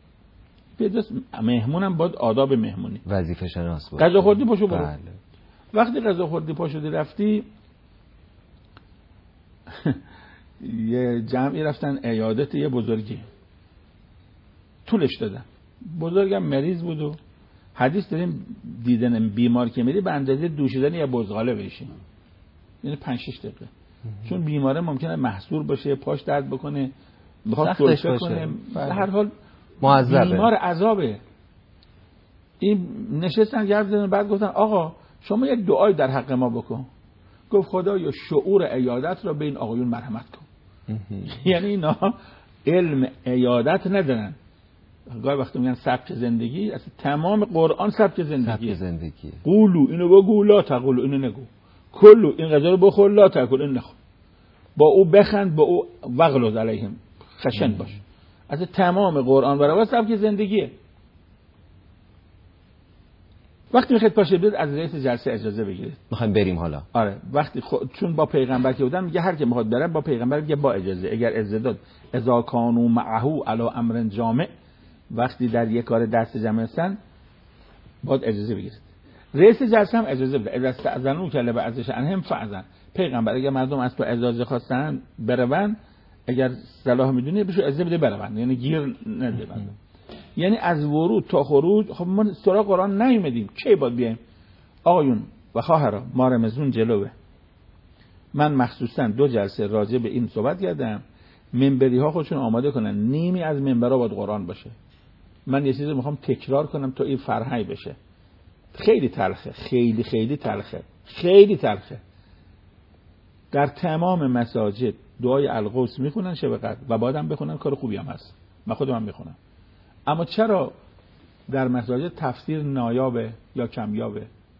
بدست مهمونم باید آداب مهمونی، وظیفه شناس باشه. غذا خوردی پاشو برو. بله. وقتی غذا خوردی پاشو رفتی، یه جمعی رفتن عیادت یه بزرگی، طولش دادن. بزرگم مریض بود و حدیث داریم دیدن بیمار که میری به اندازه دوشیدن یا بزغاله بشی، یعنی پنج شش دقیقه. چون بیماره ممکنه محصور باشه، پاش درد بکنه، بخواد سرفه کنه، به هر حال معذبه، بیمار عذابه. این نشستن گرد زدن، بعد گفتن آقا شما یک دعای در حق ما بکن. گفت خدایا شعور عیادت را به این آقایون مرحمت کن. یعنی اینا علم عیادت ندارن. گاهی وقتی میگن سبک زندگی، اصلا تمام قرآن سبک زندگی. سبک زندگی. قولو اینو بگو، لا تقولو اینو نگو. کلو این غذا رو بخور، لا تاکل این نخور. با او بخند، با او وغلظ علیهم، خشن باش. اصلا تمام قرآن برای سبک زندگیه. وقتی میخواید پاشه بیاد از رئیس جلسه اجازه بگیرید. میخوایم بریم حالا. آره وقتی خود چون با پیغمبر که بودن میگه هر کی میخواد بره با پیغمبر میگه با اجازه. اگر اجازه داد اذا کانوا معه علی امر جامع، وقتی در یک کار دست جمع هستن باید اجازه بگیرید. رئیس جلسه هم اجازه بده. اذا استاذنوا کله بعضش انهم فاذن. پیغمبر اگر مردم از تو اجازه خواستن برون، اگر صلاح میدونی بهش اجازه بده برون، یعنی گیر نده. یعنی از ورود تا خروج خب ما سراغ قرآن نیومدیم، کی باید بیایم؟ آقایون و خواهرها، ما رمزون جلوه. من مخصوصا دو جلسه راجع به این صحبت کردم. منبری ها خودشون آماده کنن، نیمی از منبرها باید قرآن باشه. من یه چیزی میخوام تکرار کنم تا این فرهنگ بشه. خیلی تلخه، خیلی خیلی تلخه، خیلی تلخه. در تمام مساجد دعای القوس میخونن شب قدر و بعدم بخونن، کار خوبی هم هست، من خودم هم میخونم. اما چرا در مساجد تفسیر نایابه یا کمیابه؟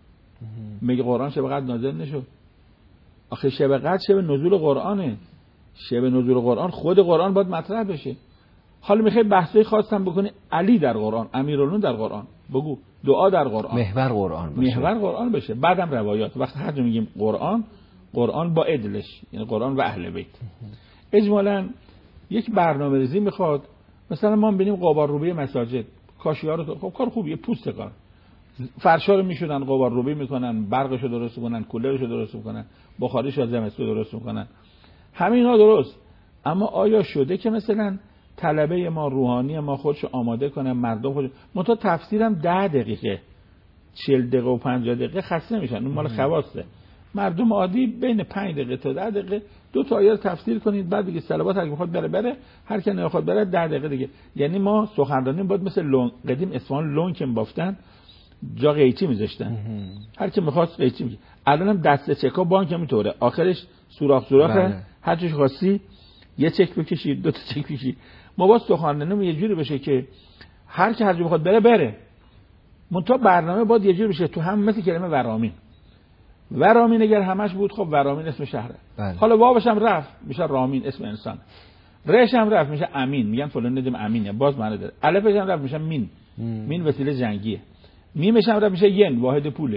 میگه قرآن شب قدر نازل نشد. آخه شب قدر شب نزول قرآنه. شب نزول قرآن خود قرآن باید مطرح بشه. حالا میخوای بحثی خواستم بکنی علی در قرآن، امیرالمومنین در قرآن، بگو دعا در قرآن، محور قرآن باشه، محور قرآن بشه. بعدم روایات. وقتی هر جا میگیم قرآن، قرآن با عدلش، یعنی قرآن و اهل بیت. اجمالاً یک برنامه‌ریزی میخواد. مثلا ما ببینیم قبارروبی مساجد، کاشی‌ها رو خب کار خوبیه، پوست کار. فرشا رو میشونن، قبارروبی میکنن، برقشو درست میکنن، کولرشو درست میکنن، بخاریشو زمستون درست میکنن. همه اینا درست. اما آیا شده که مثلا طلبه ما، روحانی ما خودشو آماده کنن، مردم خودشو منتها تفسیرم ده دقیقه، چهل دقیقه و پنجاه دقیقه خسته میشن. اون مال خواصه. مردم عادی بین پنج دقیقه تا ده دقیقه دو تا آیه رو تفسیر کنید، بعد دیگه صلوات اگه میخواد بره بره، هر کی نمیخواد بره ده دقیقه دیگه. یعنی ما سخنرانی باید مثل لون قدیم اصفهان لون که بافتن جا قیچی میذاشتن، هر کی میخواد قیچی میگه. الانم دسته چکا بانک همینطوره، آخرش سوراخ سوراخه، هر چیش خاصی یه چک بکشید، دو تا چک بکشید. ما با سخنرانی یه جوری بشه که هر کی هر جا بخواد بره بره. منتها برنامه باید یه جوری بشه تو هم مثل کلمه ورامین. ورامین اگر همش بود خب ورامین اسم شهره. بله. حالا واوش هم رفت میشه رامین اسم انسان. رش هم رفت میشه امین، میگن فلان ندیم امینه، باز معنی داره. الفش هم رفت میشه مین. مم. مین وسیله جنگیه. میمش هم رفت میشه ین، واحد پوله.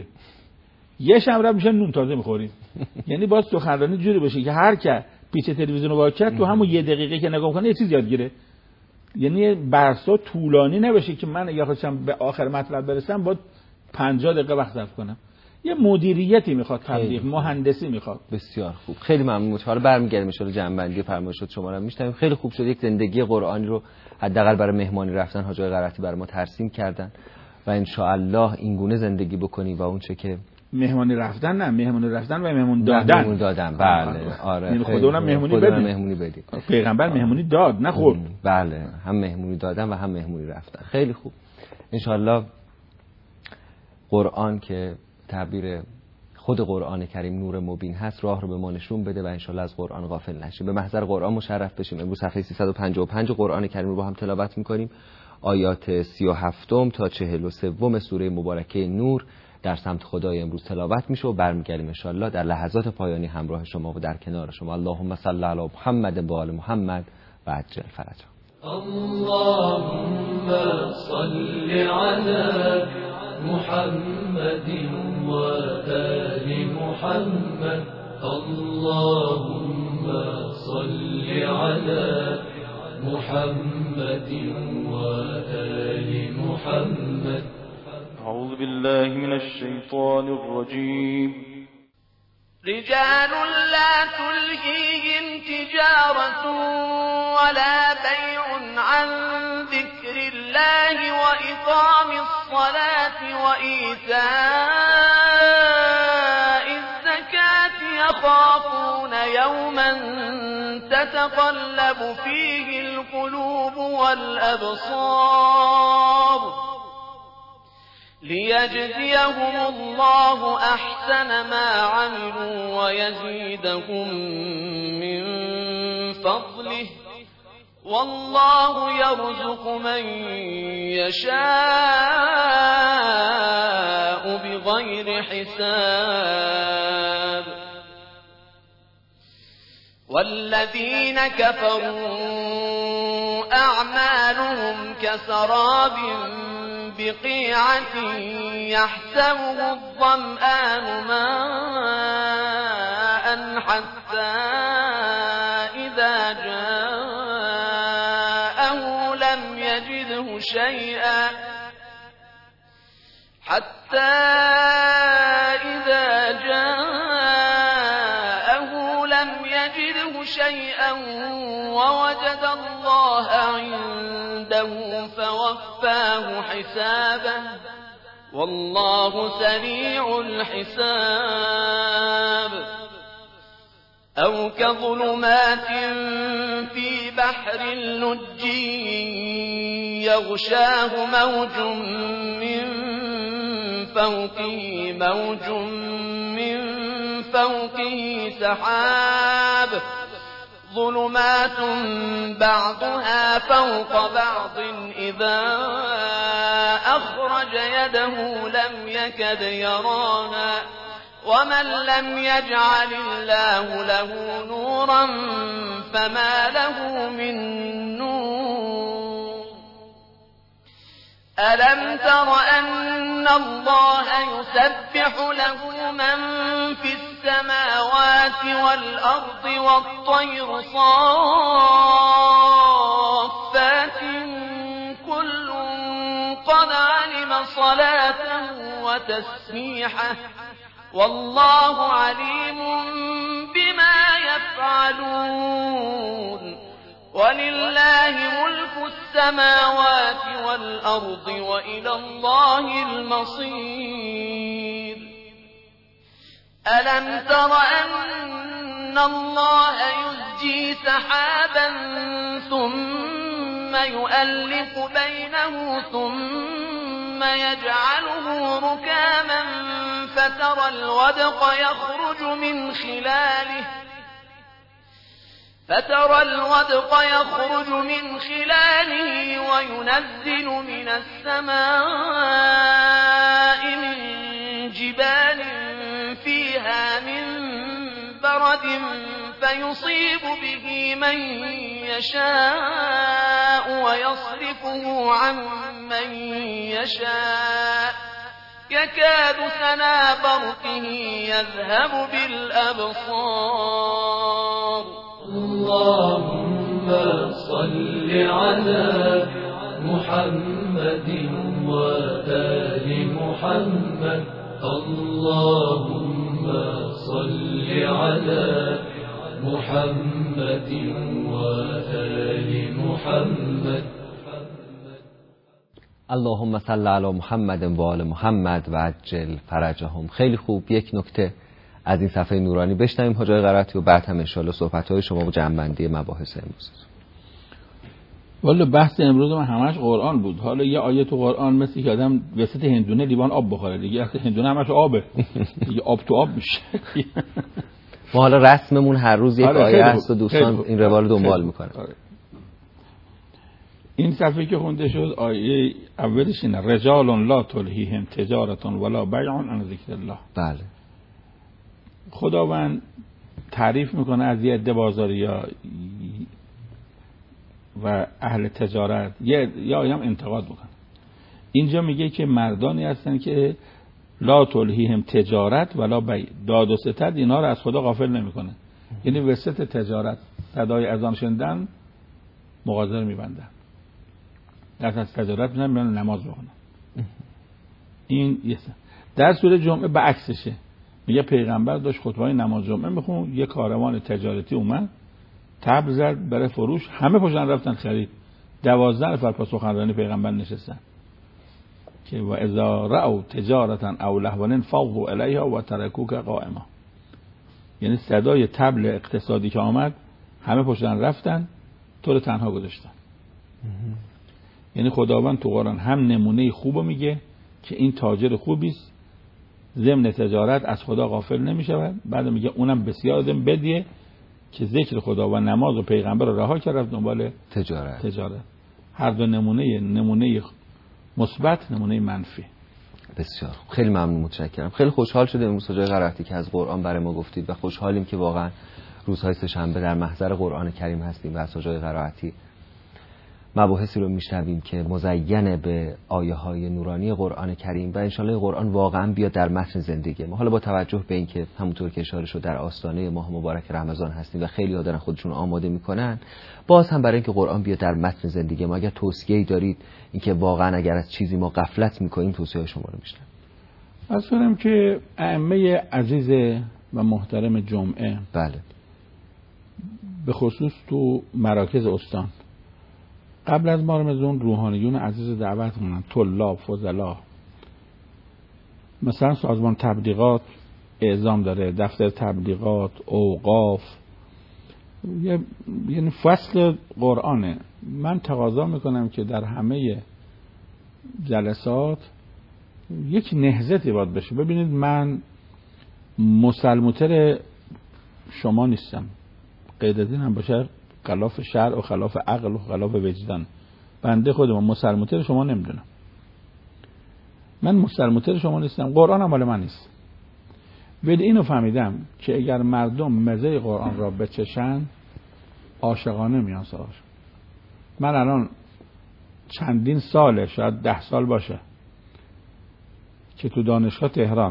یش هم رفت میشه نون تازه میخوریم. یعنی باز سخنرانی جوری بشه که هر کی پیچ تلویزیون رو واکت تو همون یه دقیقه که نگاه کنه یه چیز یاد گیره. یعنی بحثا طولانی نباشه که من اگه خواستم به آخر مطلب برسم باید پنجاه دقیقه وقت صرف کنم. یه مدیریتی میخواد، تبلیغ مهندسی میخواد. بسیار خوب، خیلی ممنون. حالا برمیگردیم ان شاء الله جنبندی فرمایشات شما رو میشنویم. خیلی خوب شد یک زندگی قرآنی رو حداقل برای مهمانی رفتن حاج آقای قرائتی برای ما ترسیم کردن و ان شاء الله این گونه زندگی بکنی و اون چه که مهمانی رفتن نه، مهمانی رفتن و مهمون دادن. مهمون دادن بله. آره این خدا اونم مهمونی بده، مهمونی بدید. پیغمبر مهمونی داد نه خورد. بله، هم مهمونی دادن و هم مهمونی رفتن. خیلی خوب. ان شاء الله قرآن که تعبیر خود قرآن کریم نور مبین هست راه رو به ما نشون بده و انشالله از قرآن غافل نشیم، به محضر قرآن مشرف بشیم. امروز صفحه سیصد و پنجاه و پنج قرآن کریم رو با هم تلاوت میکنیم. آیات سی و هفتم تا چهل و سوم سوره مبارکه نور در سمت خدای امروز تلاوت میشه و برمیگردیم انشالله در لحظات پایانی همراه شما و در کنار شما. اللهم صل علی محمد و آل محمد و عجل فرجا. اللهم صل علی محمد وآل محمد. اللهم صل على محمد وآل محمد. أعوذ بالله من الشيطان الرجيم. رجال لا تلهيهم تجارة ولا بيع عن ذكر الله وإقام الصلاة وإيتاء الزكاة يخافون يوما تتقلب فيه القلوب والأبصار ليجزيهم الله أحسن ما عملوا ويزيدهم من فضله والله يرزق من يشاء بغير حساب والذين كفروا أعمالهم كسراب بقيعة يحسبه الظمآن ماء حتى إذا جاءه لم يجده شيئا حتى إذا جاءه لم يجده شيئا ووجد الله عنده فوفاه حسابه والله سريع الحساب أو كظلمات في بحر لجي يغشاه موج من فوقه موج من فوقه سحاب ظلمات بعضها فوق بعض إذا أخرج يده لم يكد يراها ومن لم يجعل الله له نورا فما له من نور ألم تر أن الله يسبح له من في السماوات والأرض والطير صافات كل قد علم صلاته وتسبيحه والله عليم بما يفعلون ولله ملك السماوات والأرض وإلى الله المصير ألم تر أن الله يزجي سحابا ثم يؤلف بينه ثم يجعله ركاما فترى الودق يخرج من خلاله فترى الودق يخرج من خلاله وينزل من السماء من جبال فيها من برد فيصيب به من يشاء ويصرفه عن من يشاء يكاد سنا برقه يذهب بالأبصار اللهم صل على محمد وآل محمد اللهم صل على محمد وآل محمد اللهم صل علی محمد و آل محمد و عجل فرجهم. خیلی خوب، یک نکته از این صفحه نورانی بشنویم حاج آقای قرائتی و بعد هم ان شاءالله صحبت‌های شما و جمع‌بندی مباحث امروز. والا بحث امروز من همش قرآن بود. حالا یه آیه تو قرآن مثل که آدم وسط هندونه لیوان آب بخوره دیگه، وقتی هندونه همش آبه دیگه آب تو آب میشه. ما حالا رسممون هر روز یک آیه است و دوستان این روال رو دنبال میکنن. این صفحه که خونده شد آیه اولش اینه رجال لا تلهیهم تجارت ولا بیع عن ذکر الله. بله. خداوند تعریف میکنه از یه عده بازاریا و اهل تجارت، یه یا هم انتقاد میکنه. اینجا میگه که مردانی هستن که لا تلهیهم تجارت ولا بیع، داد و ستد اینا رو از خدا غافل نمیکنه. یعنی وسط تجارت صدای اذان شنیدن مغازه رو میبندن، دست از تجارت میزنن میرن نماز بخونن. این یه در سوره جمعه بعکسشه، میگه پیغمبر داشت خطبه نماز جمعه میخون، یه کاروان تجارتی اومد تبل زد برای فروش، همه پشتن رفتن خرید. دوازده نفر پس سخنرانی پیغمبر نشستن که و اذا رأوا تجارتا او لهوا انفضوا الیها و ترکوک قائما. یعنی صدای تبل اقتصادی که آمد همه پشتن رفتن، تو رو تنها گذاشتن. یعنی خداوند تو قرآن هم نمونه خوبو میگه که این تاجر خوبیست، ضمن تجارت از خدا غافل نمیشود، بعد میگه اونم بسیار آدم بدیه که ذکر خدا و نماز و پیغمبر رو رها کرد رفت دنبال تجارت. تجارت. هر دو نمونه نمونه مثبت، نمونه منفی. بسیار خیلی ممنون، متشکرم. خیلی خوشحال شده امروز حاج آقای قرائتی که از قرآن برای ما گفتید و خوشحالیم که واقعا روزهای سه‌شنبه در محضر قرآن کریم هستیم و از حاج آقای قرائتی مباحثی رو میشنویم که مزین به آیه های نورانی قرآن کریم و انشالله قرآن واقعا بیاد در متن زندگی ما. حالا با توجه به اینکه همونطور که اشاره شد در آستانه ماه مبارک رمضان هستیم و خیلی ها دارن خودشون آماده میکنن، باز هم برای اینکه قرآن بیاد در متن زندگی ما، اگر توصیه‌ای دارید اینکه واقعا اگر از چیزی ما غفلت میکنیم توصیه شما رو میشنویم. از کنم که ائمه عزیز و محترم جمعه، بله، به خصوص تو مراکز استان قبل از ماه رمضان روحانیون عزیز دعوت کنن، طلاب، فضلا، مثلا سازمان تبلیغات اعزام داره، دفتر تبلیغات، اوقاف، یعنی فصل قرآنه. من تقاضا میکنم که در همه جلسات یک نهضتی باید بشه. ببینید من مسلموتر شما نیستم، قید از این هم باشه خلاف شرع و خلاف عقل و خلاف وجدان. بنده خودم مسلموتر شما نمیدونم، من مسلموتر شما نیستم، قرآن هم مال من نیست. ولی اینو فهمیدم که اگر مردم مزه قرآن را بچشن عاشقانه میان سراغش. من الان چندین ساله، شاید ده سال باشه که تو دانشگاه تهران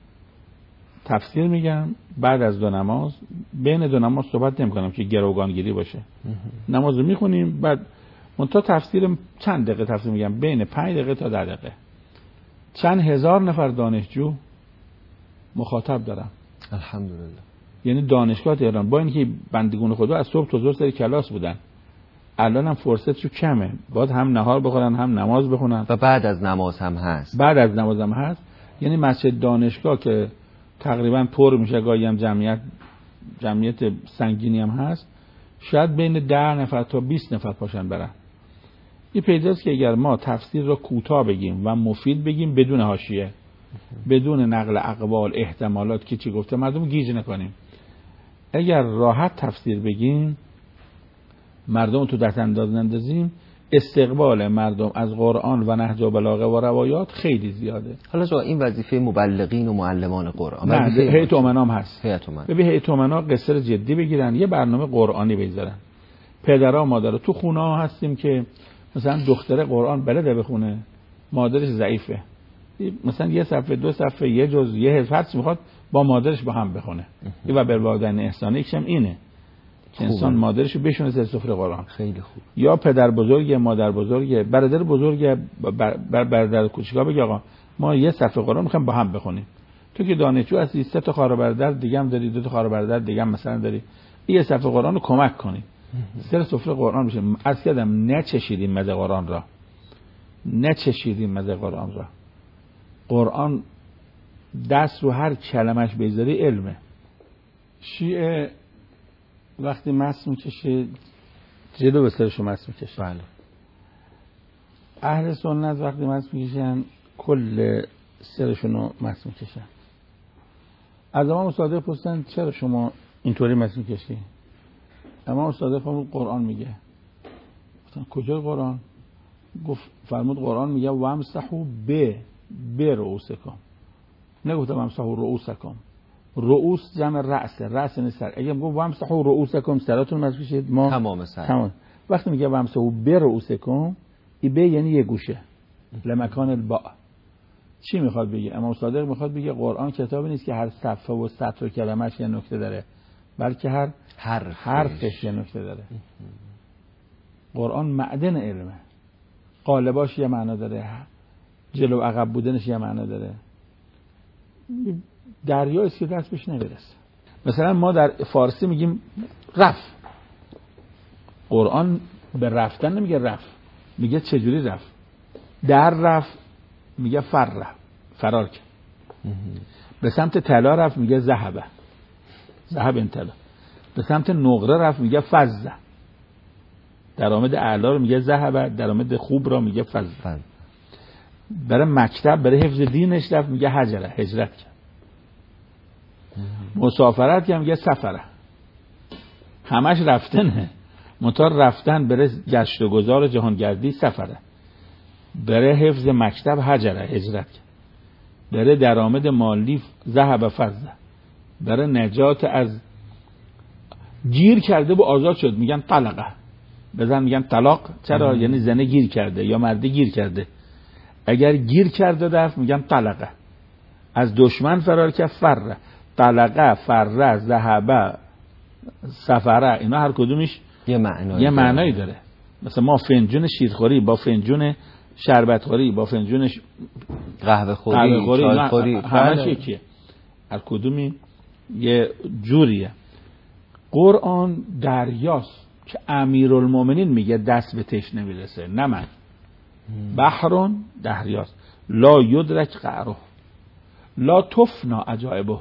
تفسیر میگم، بعد از دو نماز، بین دو نماز صحبت نمی کنم که گروگانگیری باشه. نماز رو میخونیم، بعد منتها تفسیر چند دقیقه تفسیر میگم، بین پنج دقیقه تا ده دقیقه. چند هزار نفر دانشجو مخاطب دارم، الحمدلله. یعنی دانشگاه تهران با اینکه بندگون خدا از صبح تا ظهر سر کلاس بودن، الان هم فرصتشو کمه، باید هم نهار بخورن هم نماز بخونن و بعد از نماز هم هست. بعد از نماز هم هست. یعنی مسجد دانشگاه که تقریبا پر میشه، گاهی هم جمعیت جمعیت سنگینی هم هست، شاید بین ده نفر تا بیست نفر پاشن برن. این پیداست که اگر ما تفسیر را کوتاه بگیم و مفید بگیم، بدون حاشیه، بدون نقل اقوال، احتمالات که چی گفته، مردم گیج نکنیم. اگر راحت تفسیر بگیم، مردم تو دست انداز نندازیم، استقبال مردم از قرآن و نهج و بلاغه و روایات خیلی زیاده. حالا جا این وظیفه مبلغین و معلمان قرآن، نه هیئت امنام هست. هیئت امنا ببین هیئت امنا قصه جدی بگیرن، یه برنامه قرآنی بذارن. پدرها مادرها تو خونه ها هستیم که مثلا دختره قرآن بلده بخونه، مادرش ضعیفه، مثلا یه صفحه دو صفحه یه جز یه حرف میخواد با مادرش با هم بخونه. این و بالوالدین احسان یکشم اینه که انسان مادرشو بشونه سر سفره قرآن. خیلی خوب. یا پدر بزرگ، مادر بزرگ، برادر بزرگ، برادر کوچیکا بگه آقا ما یه صفحه قرآن میخوایم با هم بخونیم. تو که دانشجو هستی، سه تا خواهر برادر دیگه هم داری، دو تا خواهر برادر دیگه هم مثلا داری، یه صفحه قرآن رو کمک کنی سر سفره قرآن میشه. از کردم نچشیدیم مزه قرآن را، نچشیدیم مزه قرآن را. قرآن دست رو هر کلمش بذاری علمه. شیعه وقتی مس میکشه جلو به سرشو مس میکشه. بله. اهل سنت وقتی مس میکشن کل سرشونو مس میکشن. از امام صادق پرسیدن چرا شما اینطوری مس میکشی؟ امام صادق فرمود قرآن میگه. گفتن کجا قرآن؟ گفت فرمود قرآن میگه وامسحوا به به رؤوسکم. نگفتم وامسحوا رؤوسکم. رؤوس جمع رأس، رأس یعنی سر. اگه میگم وامسحوا رؤوسکم سراتون مس بشید، ما تمام سر. تمام. وقتی میگه وامسحوا به رؤوسکم، ای به یعنی یه گوشه، لمکان الباء. چی میخواد بگه؟ امام صادق میخواد بگه قرآن کتابی نیست که هر صفحه و سطر و کلمش یه نکته داره، بلکه هر حرف حرفش یه نکته داره. قرآن معدن علمه، قالباش یه معنا داره، جلو عقب بودنش یه معنا داره. دریایی است که دست بهش نمیرسه. مثلا ما در فارسی میگیم رف، قرآن به رفتن نمیگه رف، میگه چجوری رف. در رف میگه فر رف، فرار کرد. به سمت طلا رفت میگه ذهب، ذهب این طلا. به سمت نقره رفت میگه فز، درآمد اعلا رو میگه ذهب، درآمد خوب رو میگه فز. برای مکتب، برای حفظ دینش رفت میگه هجره، هجرت کرد. مسافرت که میگه سفره. همش رفتنه، منتها رفتن بره گشت و گذار جهانگردی سفره، بره حفظ مکتب هجره هجرت، بره درآمد مالی ذهب فضه، بره نجات از گیر کرده و آزاد شد میگن طلقه، بزن میگن طلاق. چرا؟ یعنی زنه گیر کرده یا مرده گیر کرده. اگر گیر کرده درف میگن طلقه. از دشمن فرار که فره، طلقه، فره، ذهبه، سفره، اینا هر کدومش یه معنایی یه معنایی داره. مثلا ما فنجون شیرخوری با فنجون شربتخوری با فنجون قهوه خوری، چای خوری، همش یکیه، هر کدومی یه جوریه. قرآن دریاست که امیرالمومنین میگه دست به تشنه میرسه، نه من. بحرون دریاست لا یدرک قعره لا تفنا عجائبه.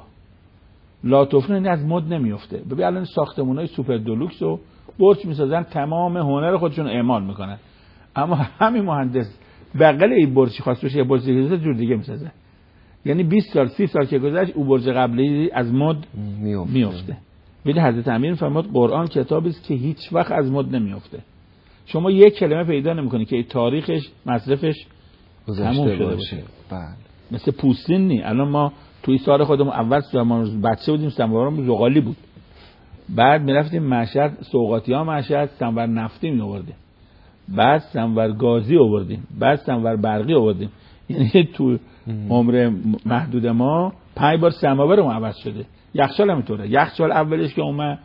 لا تفنا یعنی از مد نمیفته. ببین الان ساختمانای سوپر دلوکس و برج میسازن، تمام هنر خودشون اعمال میکنن، اما همین مهندس بغل این برج خواست بشه یه برج دیگه جور دیگه میسازه. یعنی بیست سال سی سال که گذشت او برج قبلی از مد میفته, میفته. ولی حضرت امیر فرمود قرآن کتابی است که هیچ وقت از مد نمیفته. شما یک کلمه پیدا نمیکنی که تاریخش مصرفش تموم شده باشه. بله. مثل پوستین نی. الان ما توی سال خودمون اول زمان بچه بودیم سمورمون زغالی بود، بعد میرفتیم مشهد سوغاتی ها مشهد سنور نفتی می آوردیم، بعد سنور گازی آوردیم، بعد سنور برقی آوردیم. یعنی تو عمر محدود ما پنج بار سماورمون عوض شده. یخچال هم اینطوره. یخچال اولش که اومد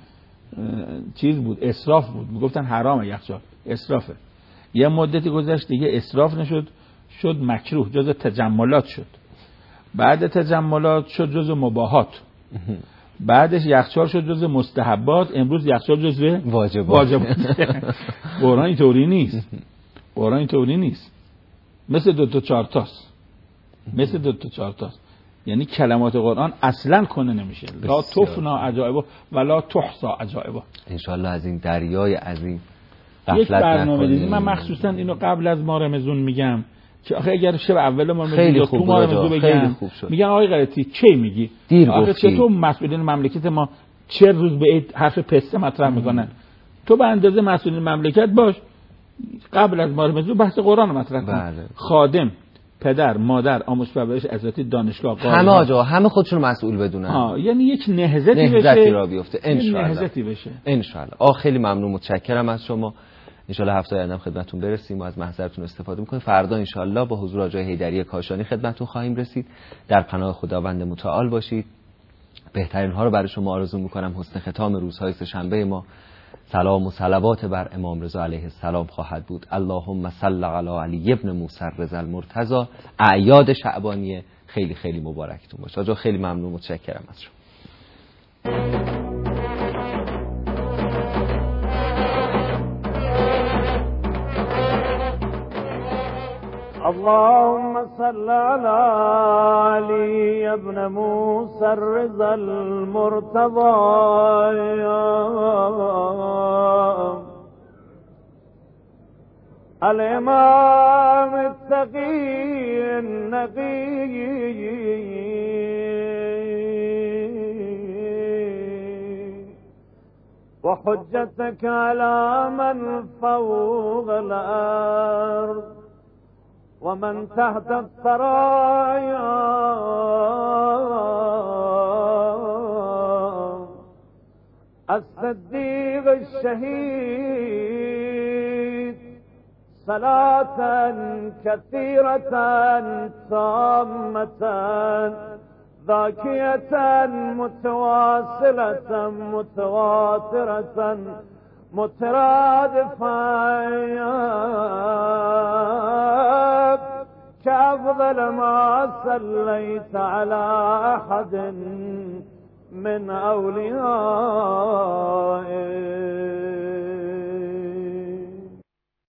چیز بود، اسراف بود، میگفتن حرامه یخچال، اسرافه. یه مدتی گذشت دیگه اسراف نشد، شد مکروه، جزء تجملات شد. بعد تجملات شد جزء مباحات. بعدش یخچال شد جزء مستحبات، امروز یخچال جزء واجبات. واجبات. قرآن اینطوری نیست. قرآن اینطوری نیست. مثل دو تا چهار تاست. مثل دو تا چهار تاست. یعنی کلمات قرآن اصلا کنه نمیشه. لا تفنا عجائب ولا تحصا عجائب. ان شاء الله از این دریای عظیم یک برنامه دیدیم. من مخصوصا اینو قبل از ماه رمضان میگم که آخه اگر شب اول ما خیلی خوب تو ماه رمضان بگم میگن آقای غلطی کی میگی؟ آخه چطور مسئولین مملکت ما چه روز به عید حرف پسته مطرح میکنن؟ تو به اندازه مسئولین مملکت باش قبل از ماه رمضان بحث قرآن مطرح کن. خادم، پدر، مادر، آموزش پرورش، اساتید دانشگاه، همه آجا همه خودشون مسئول بدونن. ها یعنی یک نهضتی بشه، نهضتی را بیفته ان شاء الله. نهضتی بشه ان شاء الله. آ خیلی ممنون، متشکرم از شما. ان شاء الله هفته آینده خدمتتون برسیم و از محضرتون استفاده می‌کنیم. فردا ان شاء الله با حضور آقای حیدری کاشانی خدمتتون خواهیم رسید. در پناه خداوند متعال باشید. بهترین ها رو برای شما آرزو می‌کنم. حسن ختام روزهای سه‌شنبه ما سلام و صلوات بر امام رضا علیه السلام خواهد بود. اللهم صل علی علی ابن موسی رضا المرتضی. اعیاد شعبانیه خیلی خیلی مبارکتون باشه. آقا خیلی ممنون، متشکرم از شما. اللهم صل على علي ابن موسى الرضا المرتضى الإمام التقي النقي وحجتك على من فوق الأرض ومن تحت الثرايا الصديق الشهيد صلاة كثيرة تامة ذاكية متواصلة متواترة مترادفة كأفضل ما صليت على أحد من أوليائك